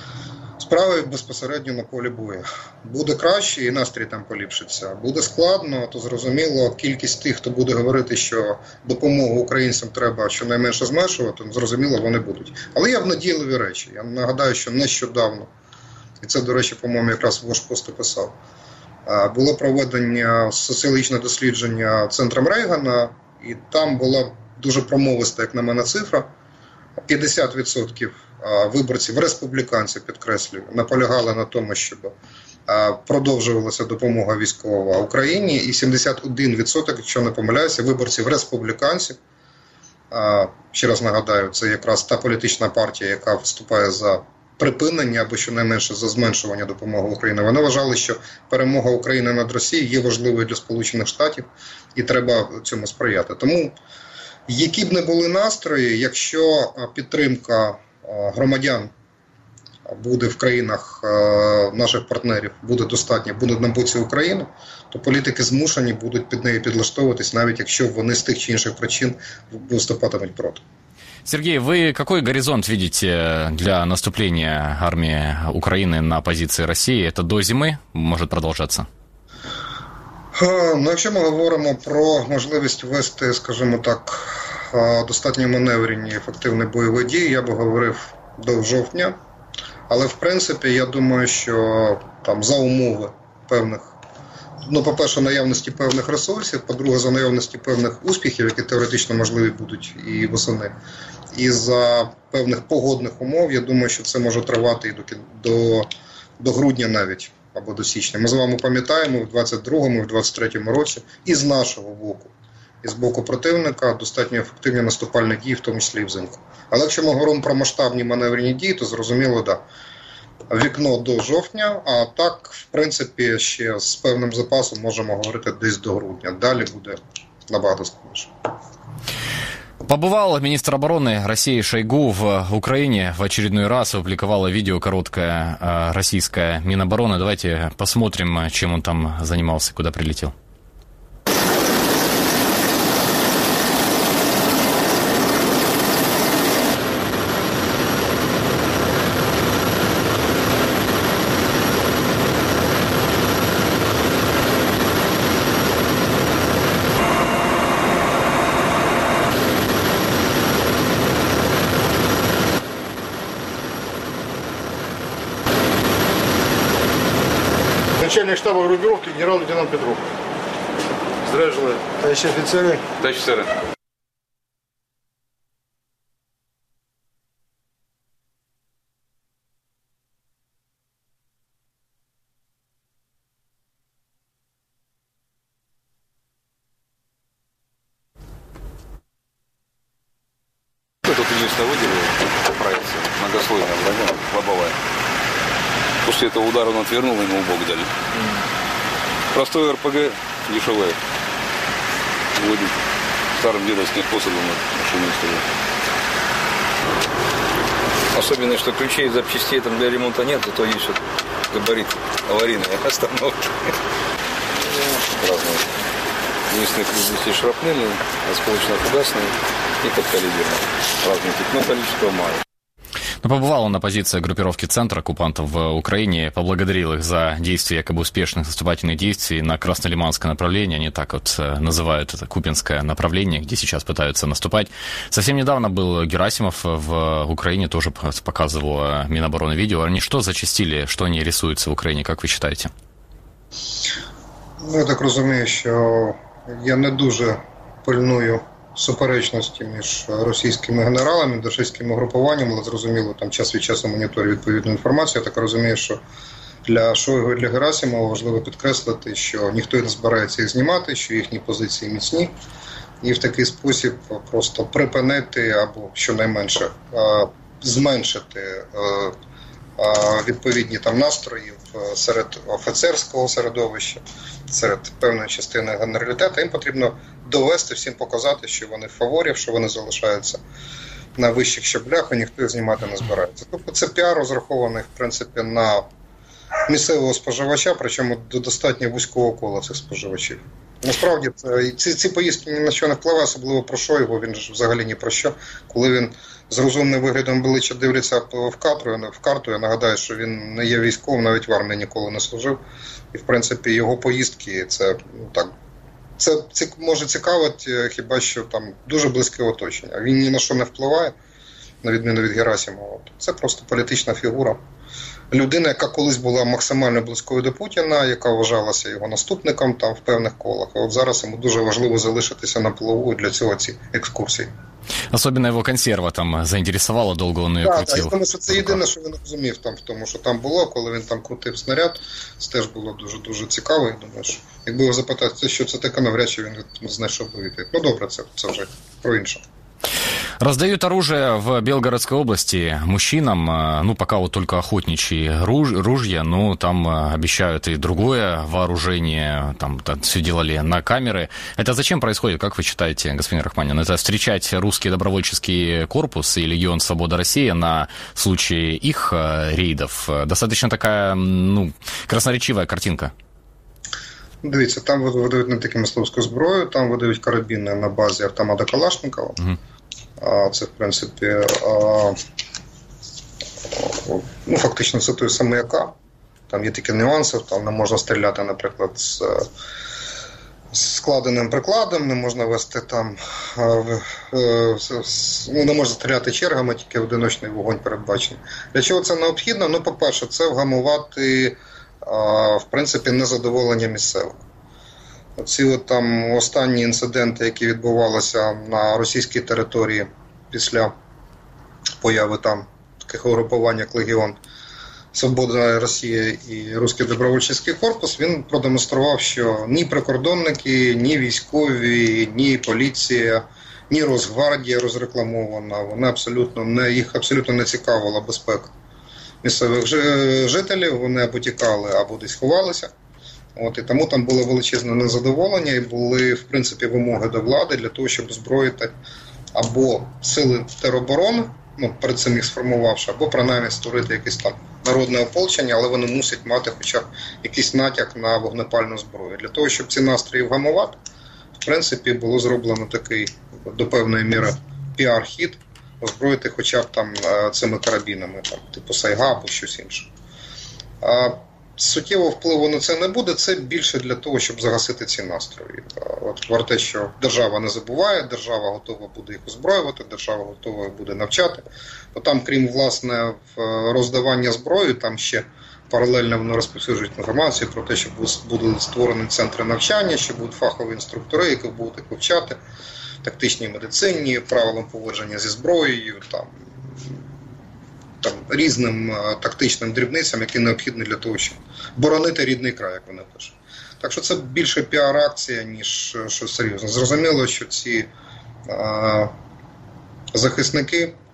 справи безпосередньо на полі бою. Буде краще і настрій там поліпшиться. Буде складно, то зрозуміло, кількість тих, хто буде говорити, що допомогу українцям треба щонайменше зменшувати, зрозуміло, вони будуть. Але є надійливі речі. Я нагадаю, що нещодавно, і це, до речі, по-моєму, якраз Вашингтон писав, було проведення соціологічне дослідження центром Рейгана, і там була дуже промовиста, як на мене, цифра. п'ятдесят відсотків виборців, республіканців, підкреслюю, наполягали на тому, щоб продовжувалася допомога військова Україні, і сімдесят один відсоток, якщо не помиляюся, виборців республіканців, ще раз нагадаю, це якраз та політична партія, яка виступає за припинення або щонайменше за зменшування допомоги Україні. Вони вважали, що перемога України над Росією є важливою для Сполучених Штатів і треба цьому сприяти. Тому, які б не були настрої, якщо підтримка громадян буде в країнах наших партнерів, буде достатня, буде на боці України, то політики змушені будуть під неї підлаштовуватись, навіть якщо вони з тих чи інших причин виступатимуть проти. Сергей, вы какой горизонт видите для наступления армии Украины на позиции России? Это до зимы может продолжаться? Ну, якщо ми говоримо про можливість вести, скажімо так, достатньо маневрені ефективні бойові дії, я би говорив до жовтня. Але, в принципі, я думаю, що там за умови певних, ну, по-перше, наявності певних ресурсів, по-друге, за наявності певних успіхів, які теоретично можливі будуть і восени, і за певних погодних умов, я думаю, що це може тривати і до, до, до грудня навіть, або до січня. Ми з вами пам'ятаємо, в двадцять другому, в двадцять третьому році і з нашого боку, і з боку противника достатньо ефективні наступальні дії, в тому числі і взимку. Але якщо ми говоримо про масштабні маневрені дії, то зрозуміло, да, вікно до жовтня, а так, в принципі, ще з певним запасом можемо говорити десь до грудня. Далі буде набагато складніше. Побывал министр обороны России Шойгу в Украине. В очередной раз опубликовала видео короткое российское Минобороны. Давайте посмотрим, чем он там занимался, куда прилетел. Начальник штаба группировки генерал-лейтенант Петров. Здравия желаю. Товарищи офицеры. Товарищ офицеры. место выдержал, проекция, многослойная броня, лобовая. После этого удара он отвернул, ему в бок дали. Простой эр пэ гэ, дешевая. Вводит старым дедовским способом машину стреляет. Особенно, что ключей и запчастей там для ремонта нет, зато есть вот габарит аварийной остановки. Разные. Единственные крупности шрапнельные, осколочно-фугасные и подкалиберные. Разные типы, но количество мало. Но побывал он на позиции группировки «Центр» оккупантов в Украине, поблагодарил их за действия якобы успешных наступательных действий на Краснолиманское направление, они так вот называют это Купинское направление, где сейчас пытаются наступать. Совсем недавно был Герасимов в Украине, тоже показывал Минобороны видео. Они что зачастили, что они рисуются в Украине, как ви считаете? Ну, я так розумію, що я не дуже пильную суперечності між російськими генералами, російськими групуваннями, але зрозуміло, там час від часу моніторю відповідну інформацію. Я так розумію, що для Шойгу і для Герасимова важливо підкреслити, що ніхто не збирається їх знімати, що їхні позиції міцні, і в такий спосіб просто припинити або, щонайменше, зменшити відповідні там настрої серед офіцерського середовища, серед певної частини генералітету. Їм потрібно довести, всім показати, що вони в фаворі, що вони залишаються на вищих щаблях, і ніхто їх знімати не збирається. Тобто це піар, розрахований, в принципі, на місцевого споживача, причому до достатньо вузького кола цих споживачів. Насправді, це, ці, ці поїздки ні на що не впливає, особливо про Шойгу, він ж взагалі ні про що. Коли він з розумним виглядом обличчя дивляться в карту, в карту, я нагадаю, що він не є військовим, навіть в армії ніколи не служив. І, в принципі, його поїздки, це, ну, так, це, це може цікавити хіба що там дуже близьке оточення. Він ні на що не впливає, на відміну від Герасимова. Це просто політична фігура. Людина, яка колись була максимально близькою до Путіна, яка вважалася його наступником там в певних колах. А от зараз йому дуже важливо залишитися на плаву, для цього ці екскурсії. Особенно його консерва там заінтересувала, довго він її так, крутив. Так, тому що це єдине, що він розумів там в тому, що там було, коли він там крутив снаряд, це теж було дуже-дуже цікаво. Я думаю, що якби його запитати, що це таке, навряд чи він знайшов би відповідь. Ну добре, це, це вже про інше. Раздают оружие в Белгородской области мужчинам, ну, пока вот только охотничьи руж- ружья, но там обещают и другое вооружение, там, там все делали на камеры. Это зачем происходит, как вы считаете, господин Рахманин? Это встречать русский добровольческий корпус и Легион Свобода России на случай их рейдов? Достаточно такая, ну, красноречивая картинка. Дивіться, там видають не тільки мисливську зброю, там видають карабіни на базі автомата Калашникова. Угу. А, це, в принципі, а, ну, фактично це той самий А К. Там є такі нюанси, там не можна стріляти, наприклад, з, з складеним прикладом, не можна вести там, ну, не можна стріляти чергами, тільки одиночний вогонь передбачений. Для чого це необхідно? Ну, по-перше, це вгамувати, в принципі, незадоволення місцевих. Ці от там останні інциденти, які відбувалися на російській території після появи там таких угрупувань, як Легіон Свобода Росії і Руський добровольчий корпус, він продемонстрував, що ні прикордонники, ні військові, ні поліція, ні Росгвардія розрекламована, вони абсолютно не, їх абсолютно не цікавила безпека місцевих жителів, вони або тікали, або десь ховалися. От, і тому там було величезне незадоволення і були, в принципі, вимоги до влади для того, щоб озброїти або сили тероборони, ну, перед цим їх сформувавши, або принаймні створити якесь там народне ополчення, але вони мусять мати хоча б якийсь натяк на вогнепальну зброю. Для того, щоб ці настрої вгамувати, в принципі, було зроблено такий, до певної міри, піар-хід, озброїти хоча б там цими карабінами, там, типу Сайга або щось інше. А суттєвого впливу на це не буде, це більше для того, щоб загасити ці настрої. От про те, що держава не забуває, держава готова буде їх озброювати, держава готова буде навчати. Бо там, крім, власне, роздавання зброї, там ще паралельно воно розповсюджують інформацію про те, що будуть створені центри навчання, що будуть фахові інструктори, які будуть їх вивчати, тактичній медицині, правилам поводження зі зброєю, там, там, різним а, тактичним дрібницям, які необхідні для того, щоб боронити рідний край, як вони пишуть. Так що це більше піар-акція, ніж щось серйозне. Зрозуміло, що ці а, захисники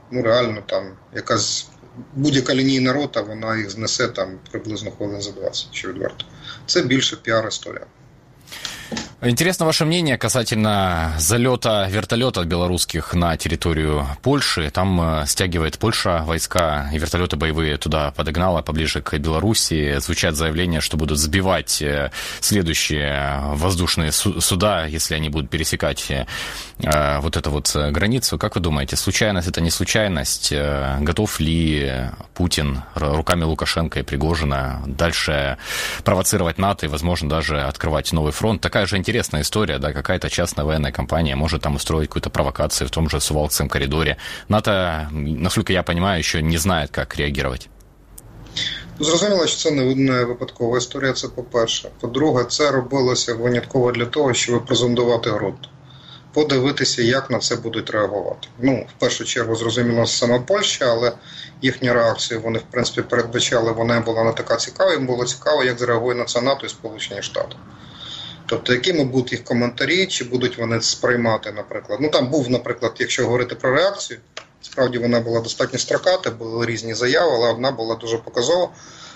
ну реально там якась будь-яка лінійна рота, вона їх знесе там приблизно хвилин за двадцять, що відверто. Це більше піар-історія. Интересно ваше мнение касательно залета вертолетов белорусских на территорию Польши. Там э, стягивает Польша войска, и вертолеты боевые туда подогнала поближе к Белоруссии. Звучат заявления, что будут сбивать э, следующие воздушные су- суда, если они будут пересекать э, вот эту вот границу. Как вы думаете, случайность это не случайность? Э, готов ли Путин руками Лукашенко и Пригожина дальше провоцировать НАТО и, возможно, даже открывать новый фронт? Такая же интересная история, да, какая-то частная военная компания может там устроить какую-то провокацию в том же Сувалкском коридоре. НАТО, насколько я понимаю, еще не знает, как реагировать. Зрозуміло, що це не випадкова історія, це по-перше. По-друге, це робилося винятково для того, щоб презентувати ґрунт. Подивитися, як на це будуть реагувати. Ну, в першу чергу, зрозуміло, саме Польща, але їхня реакція, вони, в принципі, передбачали, вона була не така цікава, їм було цікаво, як зреагує на це НАТО і Сполучені Штати. Тобто, якими будуть їх коментарі, чи будуть вони сприймати, наприклад. Ну, там був, наприклад, якщо говорити про реакцію, справді вона була достатньо строката, були різні заяви, але одна була дуже показова.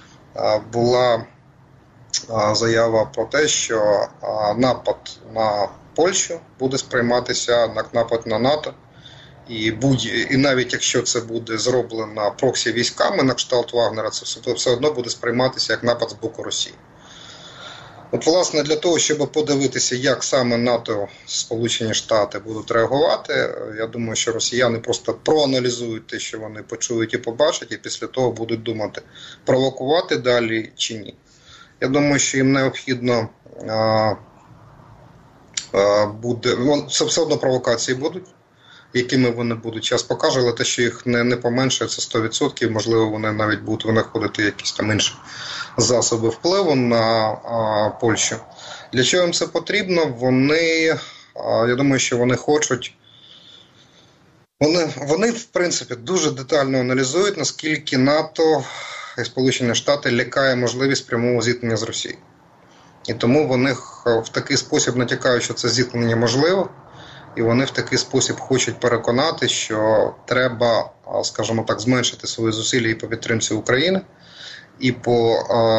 Була заява про те, що напад на Польщу буде сприйматися як напад на НАТО. І, будь, і навіть якщо це буде зроблено проксі військами на кшталт Вагнера, це все одно буде сприйматися як напад з боку Росії. От, власне, для того, щоб подивитися, як саме НАТО, Сполучені Штати будуть реагувати, я думаю, що росіяни просто проаналізують те, що вони почують і побачать, і після того будуть думати, провокувати далі чи ні. Я думаю, що їм необхідно а, а, буде, ну, все одно провокації будуть, якими вони будуть, час покаже, але те, що їх не, не поменшує, це сто відсотків, можливо, вони навіть будуть винаходити якісь там інші засоби впливу на а, Польщу. Для чого їм це потрібно? Вони, а, я думаю, що вони хочуть, вони, вони, в принципі, дуже детально аналізують, наскільки НАТО і Сполучені Штати лякає можливість прямого зіткнення з Росією. І тому вони в такий спосіб натякають, що це зіткнення можливо, і вони в такий спосіб хочуть переконати, що треба, скажімо так, зменшити свої зусилля і по підтримці України, і по,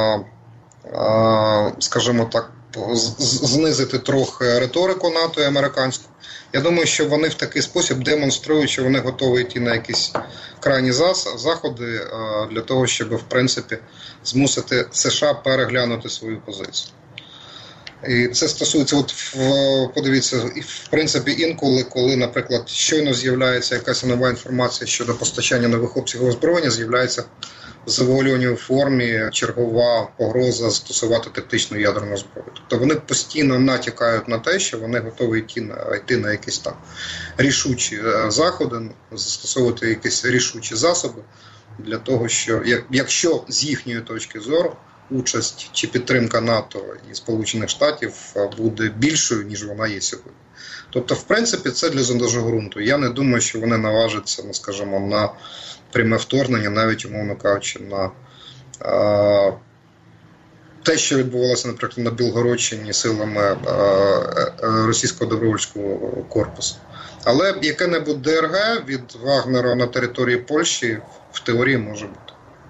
скажімо так, знизити трохи риторику НАТО і американську. Я думаю, що вони в такий спосіб демонструють, що вони готові йти на якісь крайні заходи для того, щоб, в принципі, змусити США переглянути свою позицію. І це стосується, от, подивіться, в принципі, інколи, коли, наприклад, щойно з'являється якась нова інформація щодо постачання нових обсягів озброєння, з'являється в завуальованій формі чергова погроза застосувати тактичну ядерну зброю. Тобто вони постійно натякають на те, що вони готові йти на, йти на якісь там рішучі заходи, застосовувати якісь рішучі засоби для того, що, якщо з їхньої точки зору участь чи підтримка НАТО і Сполучених Штатів буде більшою, ніж вона є сьогодні. Тобто, в принципі, це для зондажу ґрунту. Я не думаю, що вони наважаться, ну, скажімо, на пряме вторгнення, навіть, умовно кажучи, на а, те, що відбувалося, наприклад, на Білгородщині силами а, російського добровольського корпусу. Але яке-небудь ДРГ від Вагнера на території Польщі в теорії може бути.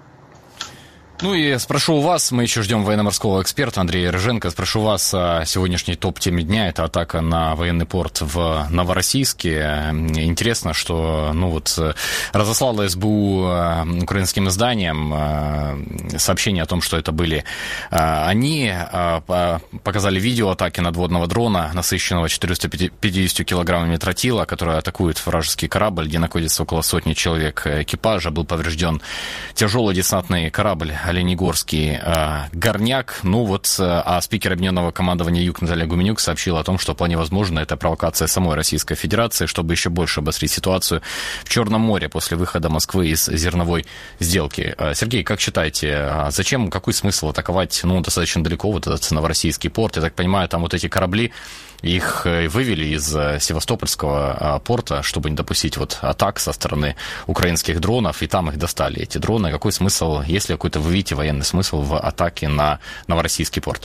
Ну и спрошу у вас, мы еще ждем военно-морского эксперта Андрея Рыженко, спрошу вас о сегодняшней топ-теме дня, это атака на военный порт в Новороссийске. Интересно, что, ну вот, разослала СБУ украинским изданиям сообщение о том, что это были они, показали видео атаки надводного дрона, насыщенного четырьмя пятьюдесятью килограммами тротила, который атакует вражеский корабль, где находится около сотни человек экипажа. Был поврежден тяжелый десантный корабль Оленегорский э, «Горняк». Ну вот, э, а спикер Объединенного командования «Юг» Наталья Гуменюк сообщила о том, что вполне возможно это провокация самой Российской Федерации, чтобы еще больше обострить ситуацию в Черном море после выхода Москвы из зерновой сделки. Э, Сергей, как считаете, э, зачем, какой смысл атаковать, ну, достаточно далеко вот этот Новороссийский порт? Я так понимаю, там вот эти корабли, их вывели из Севастопольского порта, чтобы не допустить вот атак со стороны украинских дронов, и там их достали, эти дроны. Какой смысл, есть ли какой-то, вы видите, военный смысл в атаке на Новороссийский порт?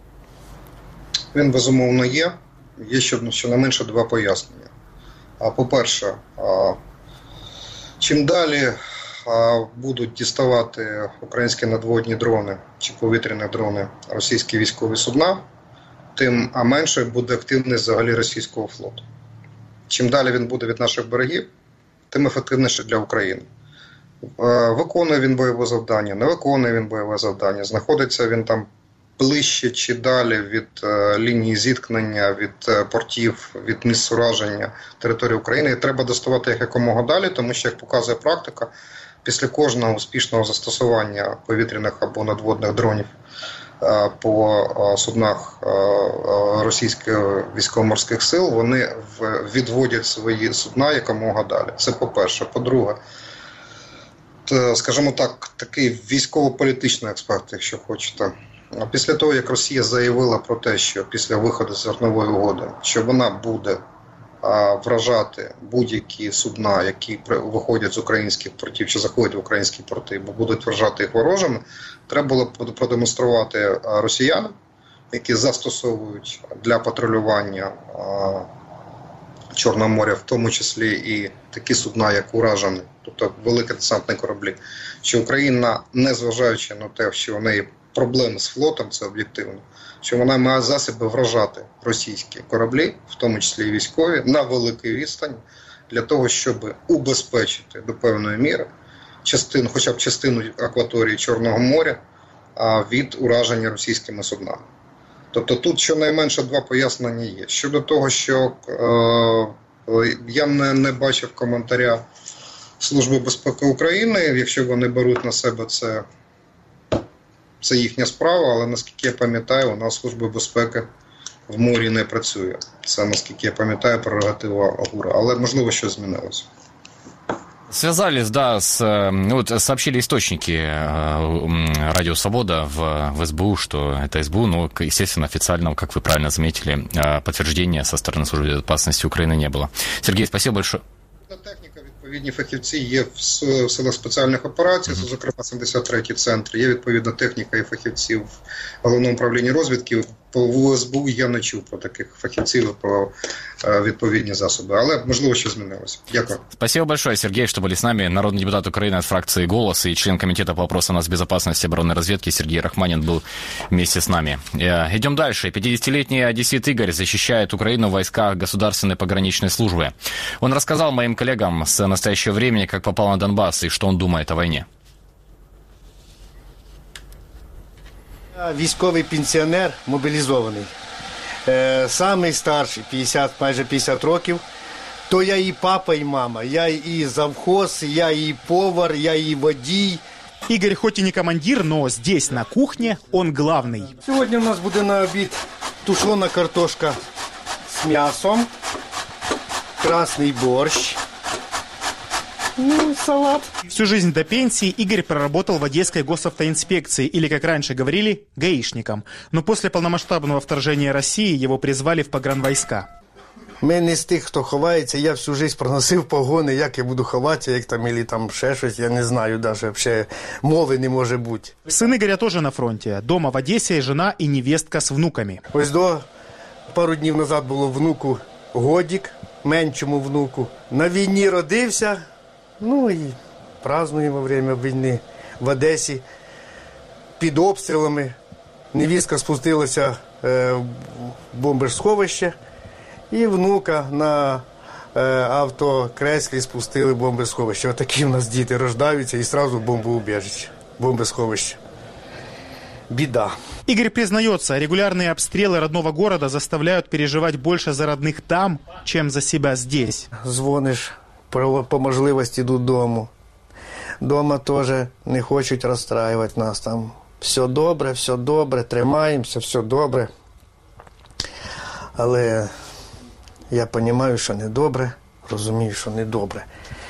Він, безумовно, є. Є щонайменше два пояснення. По-перше, Чим далі будуть діставати українські надводні дрони чи повітряні дрони російські військові судна, тим менше буде активність взагалі російського флоту. Чим далі він буде від наших берегів, тим ефективніше для України. Виконує він бойове завдання, не виконує він бойове завдання, знаходиться він там ближче чи далі від е, лінії зіткнення, від е, портів, від місць ураження території України. І треба доставати їх якомога далі, тому що, як показує практика, після кожного успішного застосування повітряних або надводних дронів е, по е, суднах е, е, російських військово-морських сил, вони в, відводять свої судна якомога далі. Це по-перше. По-друге, скажімо так, такий військово-політичний аспект, якщо хочете. Після того, як Росія заявила про те, що після виходу з зернової угоди, що вона буде а, вражати будь-які судна, які виходять з українських портів чи заходять в українські порти, бо будуть вражати їх ворожими, треба було продемонструвати росіянам, які застосовують для патрулювання а, Чорного моря, в тому числі і такі судна, як уражені, тобто великі десантні кораблі, що Україна, незважаючи на те, що в неї проблеми з флотом, це об'єктивно, що вона має засоби вражати російські кораблі, в тому числі і військові, на великій відстані, для того, щоб убезпечити до певної міри частину, хоча б частину акваторії Чорного моря від ураження російськими суднами. Тобто тут щонайменше два пояснення є. Щодо того, що е, я не, не бачив коментаря Служби безпеки України, якщо вони беруть на себе це, це їхня справа, але наскільки я пам'ятаю, у нас Служба безпеки в морі не працює. Це, наскільки я пам'ятаю, прерогатива ГУРа, але можливо щось змінилося. Связались, да, с, ну, вот сообщили источники э, Радио Свобода в, в СБУ, что это СБУ, но, естественно, официального, как вы правильно заметили, э, подтверждения со стороны Службы безопасности Украины не было. Сергей, спасибо большое. Техніка, відповідні фахівці є в силах спеціальних операцій, mm-hmm. зокрема сімдесят третій центр, є відповідна техніка і фахівці в Головному управлінні розвідки. По СБУ я не чув про таких фахівців, про э, відповідні засоби, але можливо що змінилося. Дякую. Спасибо большое, Сергей, что были с нами. Народный депутат Украины от фракции «Голос» и член комитета по вопросам нацбезопасности и оборонной разведки Сергей Рахманин был вместе с нами. Идем дальше. пятидесятилетний одессит Игорь защищает Украину в войсках Государственной пограничной службы. Он рассказал моим коллегам с настоящего времени, как попал на Донбасс и что он думает о войне. Військовий пенсіонер, мобілізований. Е, самий старший, п'ятдесят, майже п'ятдесят років. То я і папа, і мама. Я і завхоз, я і повар, я і водій. Игорь хоть и не командир, но здесь, на кухне, он главный. Сьогодні у нас буде на обід тушена картошка з м'ясом, красний борщ, ну, салат. Всю жизнь до пенсии Игорь проработал в Одесской госавтоинспекции, или, как раньше говорили, гаишником. Но после полномасштабного вторжения России его призвали в погранвойска. Ми не з тих, хто ховається. Я всю жизнь проносив погони, як я буду ховатися, як там, или там ще щось, я не знаю, навіть взагалі мови не може бути. Сын Игоря тоже на фронте. Дома в Одессе жена и невестка с внуками. Ось до пару днів назад було внуку годик, меншому внуку. На війні родився, ну і празднуємо во время війни в Одесі під обстрілами. Невістка спустилася е, в бомбосховище, і внука на е, автокреслі спустили в бомбосховище. Отакі в нас діти рождаються і одразу в бомбоубіжище, бомбосховище. Беда. Игорь признается, регулярные обстрелы родного города заставляют переживать больше за родных там, чем за себя здесь. Звониш по, по можливості додому. Дома теж не хочуть розстраювати нас там. Все добре, все добре, тримаємося, все добре. Але я розумію, що не добре, розумію, що не добре.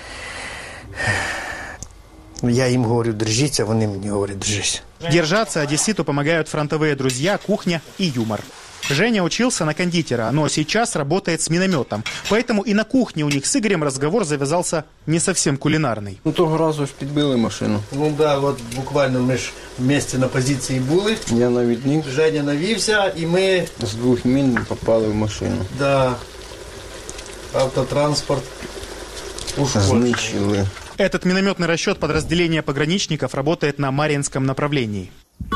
Я їм говорю, держіться, вони мені говорять, держись. Держаться одесситу помогают фронтовые друзья, кухня и юмор. Женя учился на кондитера, но сейчас работает с минометом. Поэтому и на кухне у них с Игорем разговор завязался не совсем кулинарный. Ну того разу ж підбили машину. Ну да, от буквально ми ж вместе на позиції були. Я навідник. Женя навівся і ми... З двох мін попали в машину. Да, автотранспорт ушкоджений. Знищили. Этот минометный расчет подразделения пограничников работает на Марьинском направлении.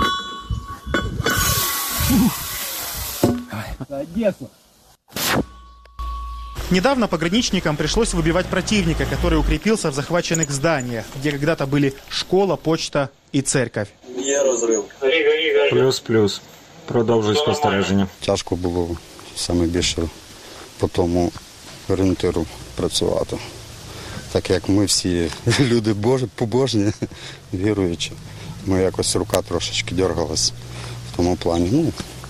Недавно пограничникам пришлось выбивать противника, который укрепился в захваченных зданиях, где когда-то были школа, почта и церковь. Плюс-плюс. Продовжують спостереження. Тяжко було саме більше по тому орієнтиру працювати. Так як ми всі люди божі, побожні, віруючі, ми якось рука трошечки дергалась в тому плані. Ну,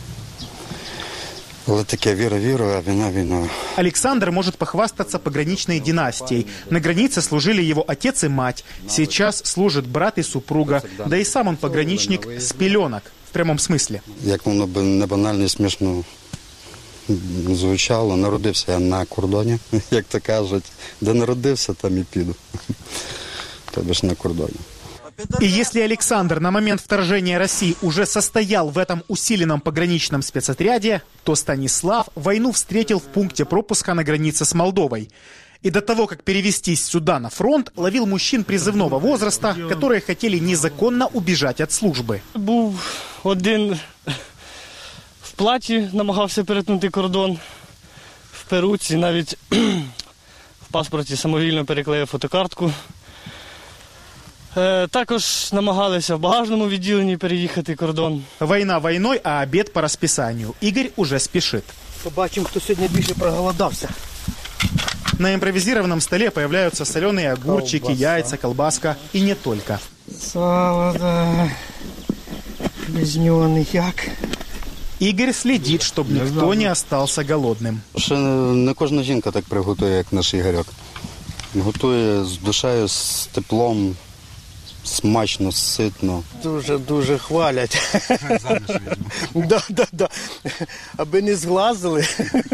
але таке віра-віра, а війна-війна. Александр может похвастаться пограничной династией. На границе служили его отец и мать. Сейчас служит брат и супруга. Да и сам он пограничник с пеленок. В прямом смысле. Як воно б не банально і смішно звучало, народився я на кордоні, як то кажуть. Де народився, там і піду. Тобі ж на кордоні. И если Александр на момент вторжения России уже состоял в этом усиленном пограничном спецотряде, то Станислав войну встретил в пункте пропуска на границе с Молдовой. И до того, как перевестись сюда на фронт, ловил мужчин призывного возраста, которые хотели незаконно убежать от службы. Був один в платі, намагався перетнути кордон в перуці, навіть в паспорті самовільно переклеїв фотокартку. Також намагалися в багажному відділенні переїхати кордон. Война войной, а обед по расписанию. Игорь уже спешит. Побачимо, хто сьогодні більше проголодався. На импровизированном столе появляются соленые огурчики, колбаса, яйца, колбаска и не только. Сало, да. Без него никак. Игорь следит, чтобы никто не остался голодным. Ще не кожна жінка так приготує, як наш Ігорьок. Готує з душею, з теплом, смачно, ситно. Дуже-дуже хвалять. Да, да, да. Аби не зглазили.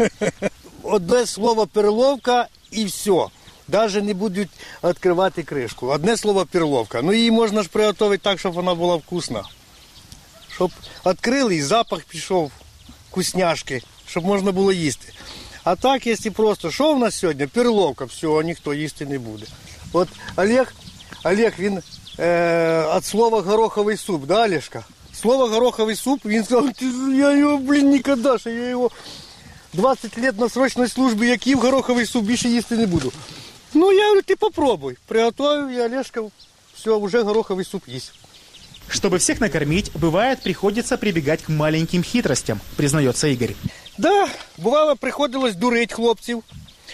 Одне слово перловка і все. Навіть не будуть відкривати кришку. Одне слово перловка. Ну її можна ж приготувати так, щоб вона була вкусна. Щоб відкрили і запах пішов, вкусняшки, щоб можна було їсти. А так, якщо просто, що в нас сьогодні? Перловка, все, ніхто їсти не буде. От Олег, Олег він е, від слова гороховий суп, да, Олежка? Слово гороховий суп, він сказав, я його, блін, ніколи, що я його двадцять років на срочній службі, як їв гороховий суп, більше їсти не буду. Ну, я говорю, ти попробуй. Приготовив, і Олежка, все, вже гороховий суп їсть. Чтобы всех накормить, бывает, приходится прибегать к маленьким хитростям, признается Игорь. Да, бувало, приходилось дурить хлопців.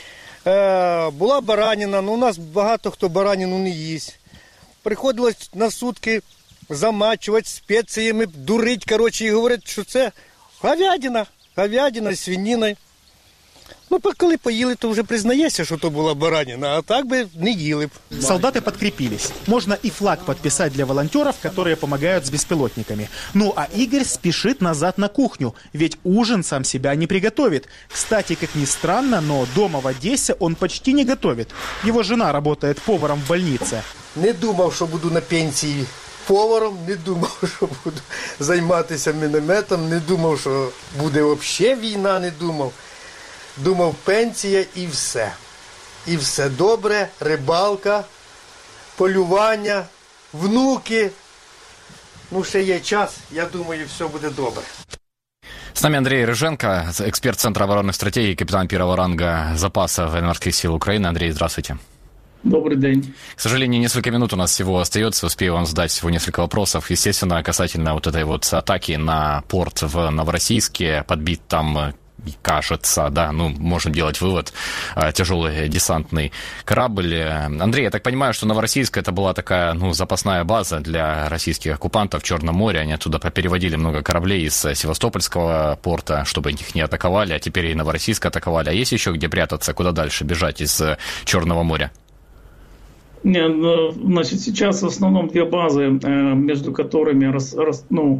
Е, була бараніна, ну у нас багато хто бараніну не їсть. Приходилось на сутки замачувати спеціями, дурить, коротше, і говорить, що це говядина, говядина з свининою. Ну, коли поїли, то вже признаєшся, що то була баранина, а так би не їли б. Солдаты подкрепились. Можно и флаг подписать для волонтеров, которые помогают с беспилотниками. Ну, а Игорь спешит назад на кухню, ведь ужин сам себя не приготовит. Кстати, как ни странно, но дома в Одессе он почти не готовит. Его жена работает поваром в больнице. Не думав, що буду на пенсії поваром, не думав, що буду займатися мінометом, не думав, що буде взагалі війна, не думав. Думав, пенсія і все. І все добре, рибалка, полювання, внуки. Ну, ще є час, я думаю, все буде добре. С нами Андрей Рыженко, эксперт Центра оборонных стратегий, капитан первого ранга запаса военно-морских сил Украины. Андрей, здравствуйте. Добрый день. К сожалению, несколько минут у нас всего остается. Успею вам задать всего несколько вопросов. Естественно, касательно вот этой вот атаки на порт в Новороссийске. Подбит там, кажется, да, ну, можем делать вывод, тяжелый десантный корабль. Андрей, я так понимаю, что Новороссийск это была такая, ну, запасная база для российских оккупантов в Черном море. Они оттуда переводили много кораблей из Севастопольского порта, чтобы их не атаковали, а теперь и Новороссийск атаковали. А есть еще где прятаться, куда дальше бежать из Черного моря? Нет, значит, сейчас в основном две базы, между которыми, ну,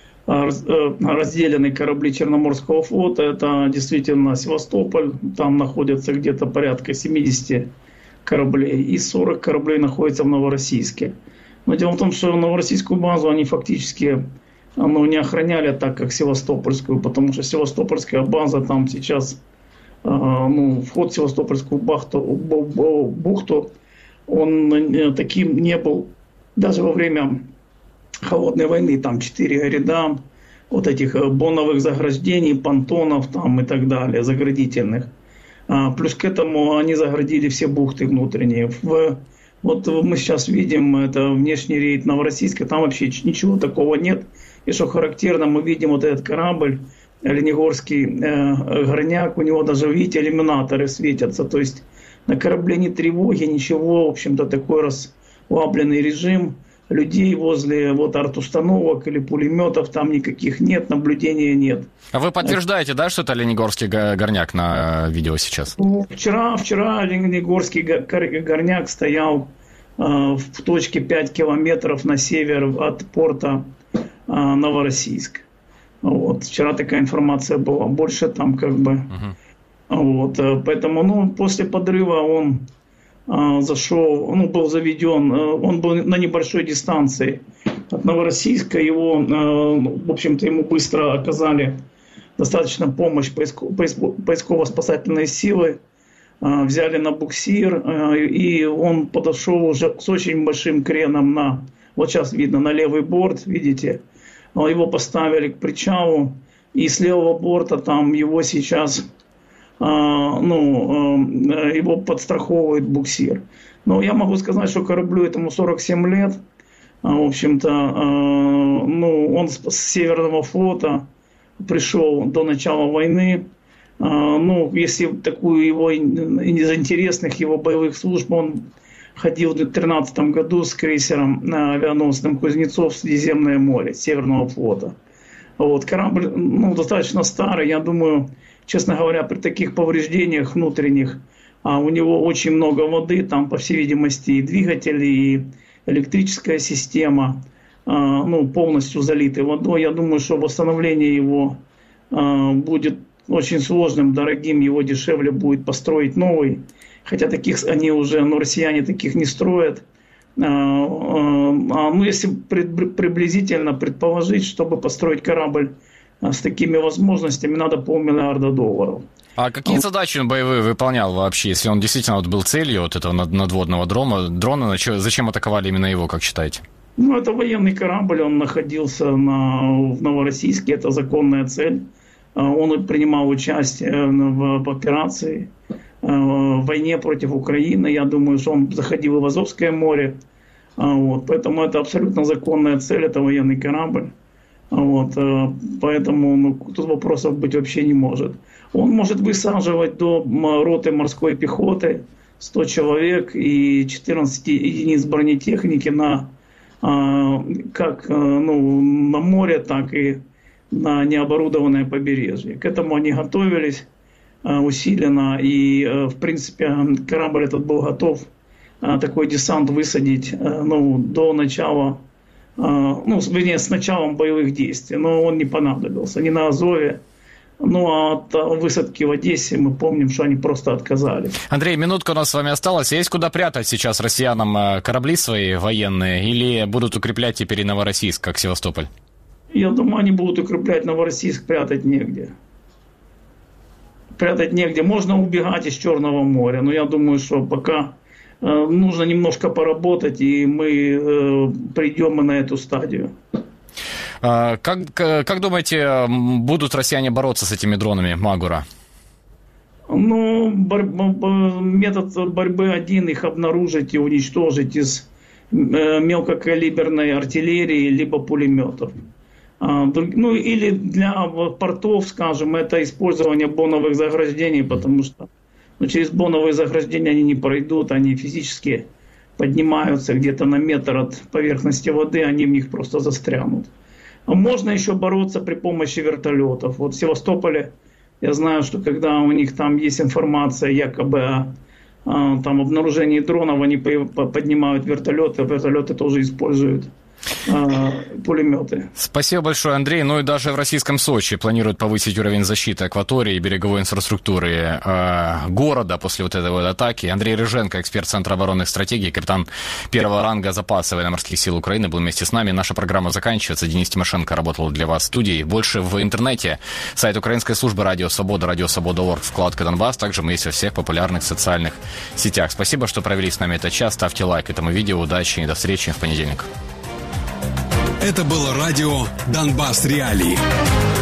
разделены корабли Черноморского флота. Это действительно Севастополь. Там находится где-то порядка семьдесят кораблей. И сорок кораблей находятся в Новороссийске. Но дело в том, что Новороссийскую базу они фактически ну, не охраняли так, как Севастопольскую. Потому что Севастопольская база там сейчас, ну, вход в Севастопольскую бухту, бухту он таким не был даже во время холодной войны, там четыре ряда вот этих боновых заграждений, понтонов там и так далее, заградительных. А, плюс к этому они заградили все бухты внутренние. В, вот мы сейчас видим, это внешний рейд Новороссийска, там вообще ничего такого нет. И что характерно, мы видим вот этот корабль, Оленегорский э, горняк, у него даже, видите, иллюминаторы светятся. То есть на корабле ни тревоги, ничего, в общем-то, такой расслабленный режим. Людей возле вот арт-установок или пулеметов там никаких нет, наблюдения нет. А вы подтверждаете, да, что это Оленегорский горняк на э, видео сейчас? Вчера, вчера Оленегорский горняк стоял э, в точке пять километров на север от порта э, Новороссийск. Вот. Вчера такая информация была. Больше там как бы... Uh-huh. Вот. Поэтому ну, после подрыва он... зашел, ну, был заведен, он был на небольшой дистанции от Новороссийска, его, в общем-то, ему быстро оказали достаточно помощь поисково-спасательные силы, взяли на буксир, и он подошел уже с очень большим креном на, вот сейчас видно, на левый борт, видите, его поставили к причалу, и с левого борта там его сейчас... ну, его подстраховывает буксир. Но я могу сказать, что кораблю этому сорок семь лет. В общем-то, ну, он с Северного флота пришел до начала войны. Ну, если такую его из интересных его боевых служб, он ходил в две тысячи тринадцатом году с крейсером авианосным «Кузнецов» в Средиземное море Северного флота. Вот, корабль, ну, достаточно старый, я думаю, честно говоря, при таких повреждениях внутренних, а у него очень много воды, там, по всей видимости, и двигатели, и электрическая система, а, ну, полностью залиты водой. Я думаю, что восстановление его а, будет очень сложным, дорогим, его дешевле будет построить новый. Хотя таких они уже, ну, россияне таких не строят. А, а, ну, если пред, приблизительно предположить, чтобы построить корабль с такими возможностями, надо полмиллиарда долларов. А какие а... задачи он боевые выполнял вообще, если он действительно вот был целью вот этого надводного дрона, дрона, зачем атаковали именно его, как считаете? Ну, это военный корабль, он находился на, в Новороссийске, это законная цель. Он принимал участие в, в операции, в войне против Украины. Я думаю, что он заходил в Азовское море. Вот, поэтому это абсолютно законная цель, это военный корабль. Вот, поэтому ну, тут вопросов быть вообще не может. Он может высаживать до роты морской пехоты сто человек и четырнадцать единиц бронетехники на, как ну, на море, так и на необорудованное побережье. К этому они готовились усиленно, и в принципе корабль этот был готов такой десант высадить ну, до начала, ну, вернее, с началом боевых действий, но он не понадобился ни на Азове. Ну, а от высадки в Одессе мы помним, что они просто отказались. Андрей, минутка у нас с вами осталась. Есть куда прятать сейчас россиянам корабли свои военные или будут укреплять теперь и Новороссийск, как Севастополь? Я думаю, они будут укреплять Новороссийск, прятать негде. Прятать негде. Можно убегать из Черного моря, но я думаю, что пока э, нужно немножко поработать, и мы э, придем и на эту стадию. Как, как думаете, будут россияне бороться с этими дронами Магура? Ну, бор- метод борьбы один, их обнаружить и уничтожить из мелкокалиберной артиллерии либо пулеметов. Ну, или для портов, скажем, это использование боновых заграждений, потому что ну, через боновые заграждения они не пройдут, они физически поднимаются где-то на метр от поверхности воды, они в них просто застрянут. Можно еще бороться при помощи вертолетов. Вот в Севастополе я знаю, что когда у них там есть информация якобы о, о там, обнаружении дронов, они поднимают вертолеты, вертолеты тоже используют пулеметы. Спасибо большое, Андрей. Ну и даже в российском Сочи планируют повысить уровень защиты акватории и береговой инфраструктуры э, города после вот этой вот атаки. Андрей Рыженко, эксперт Центра оборонных стратегий, капитан первого ранга запаса военно-морских сил Украины, был вместе с нами. Наша программа заканчивается. Денис Тимошенко работал для вас в студии. Больше в интернете. Сайт Украинской службы «Радио Свобода», радио свобода точка орг, вкладка «Донбасс». Также мы есть во всех популярных социальных сетях. Спасибо, что провели с нами этот час. Ставьте лайк этому видео. Удачи и до встречи в понедельник. Это было радио «Донбасс Реалии».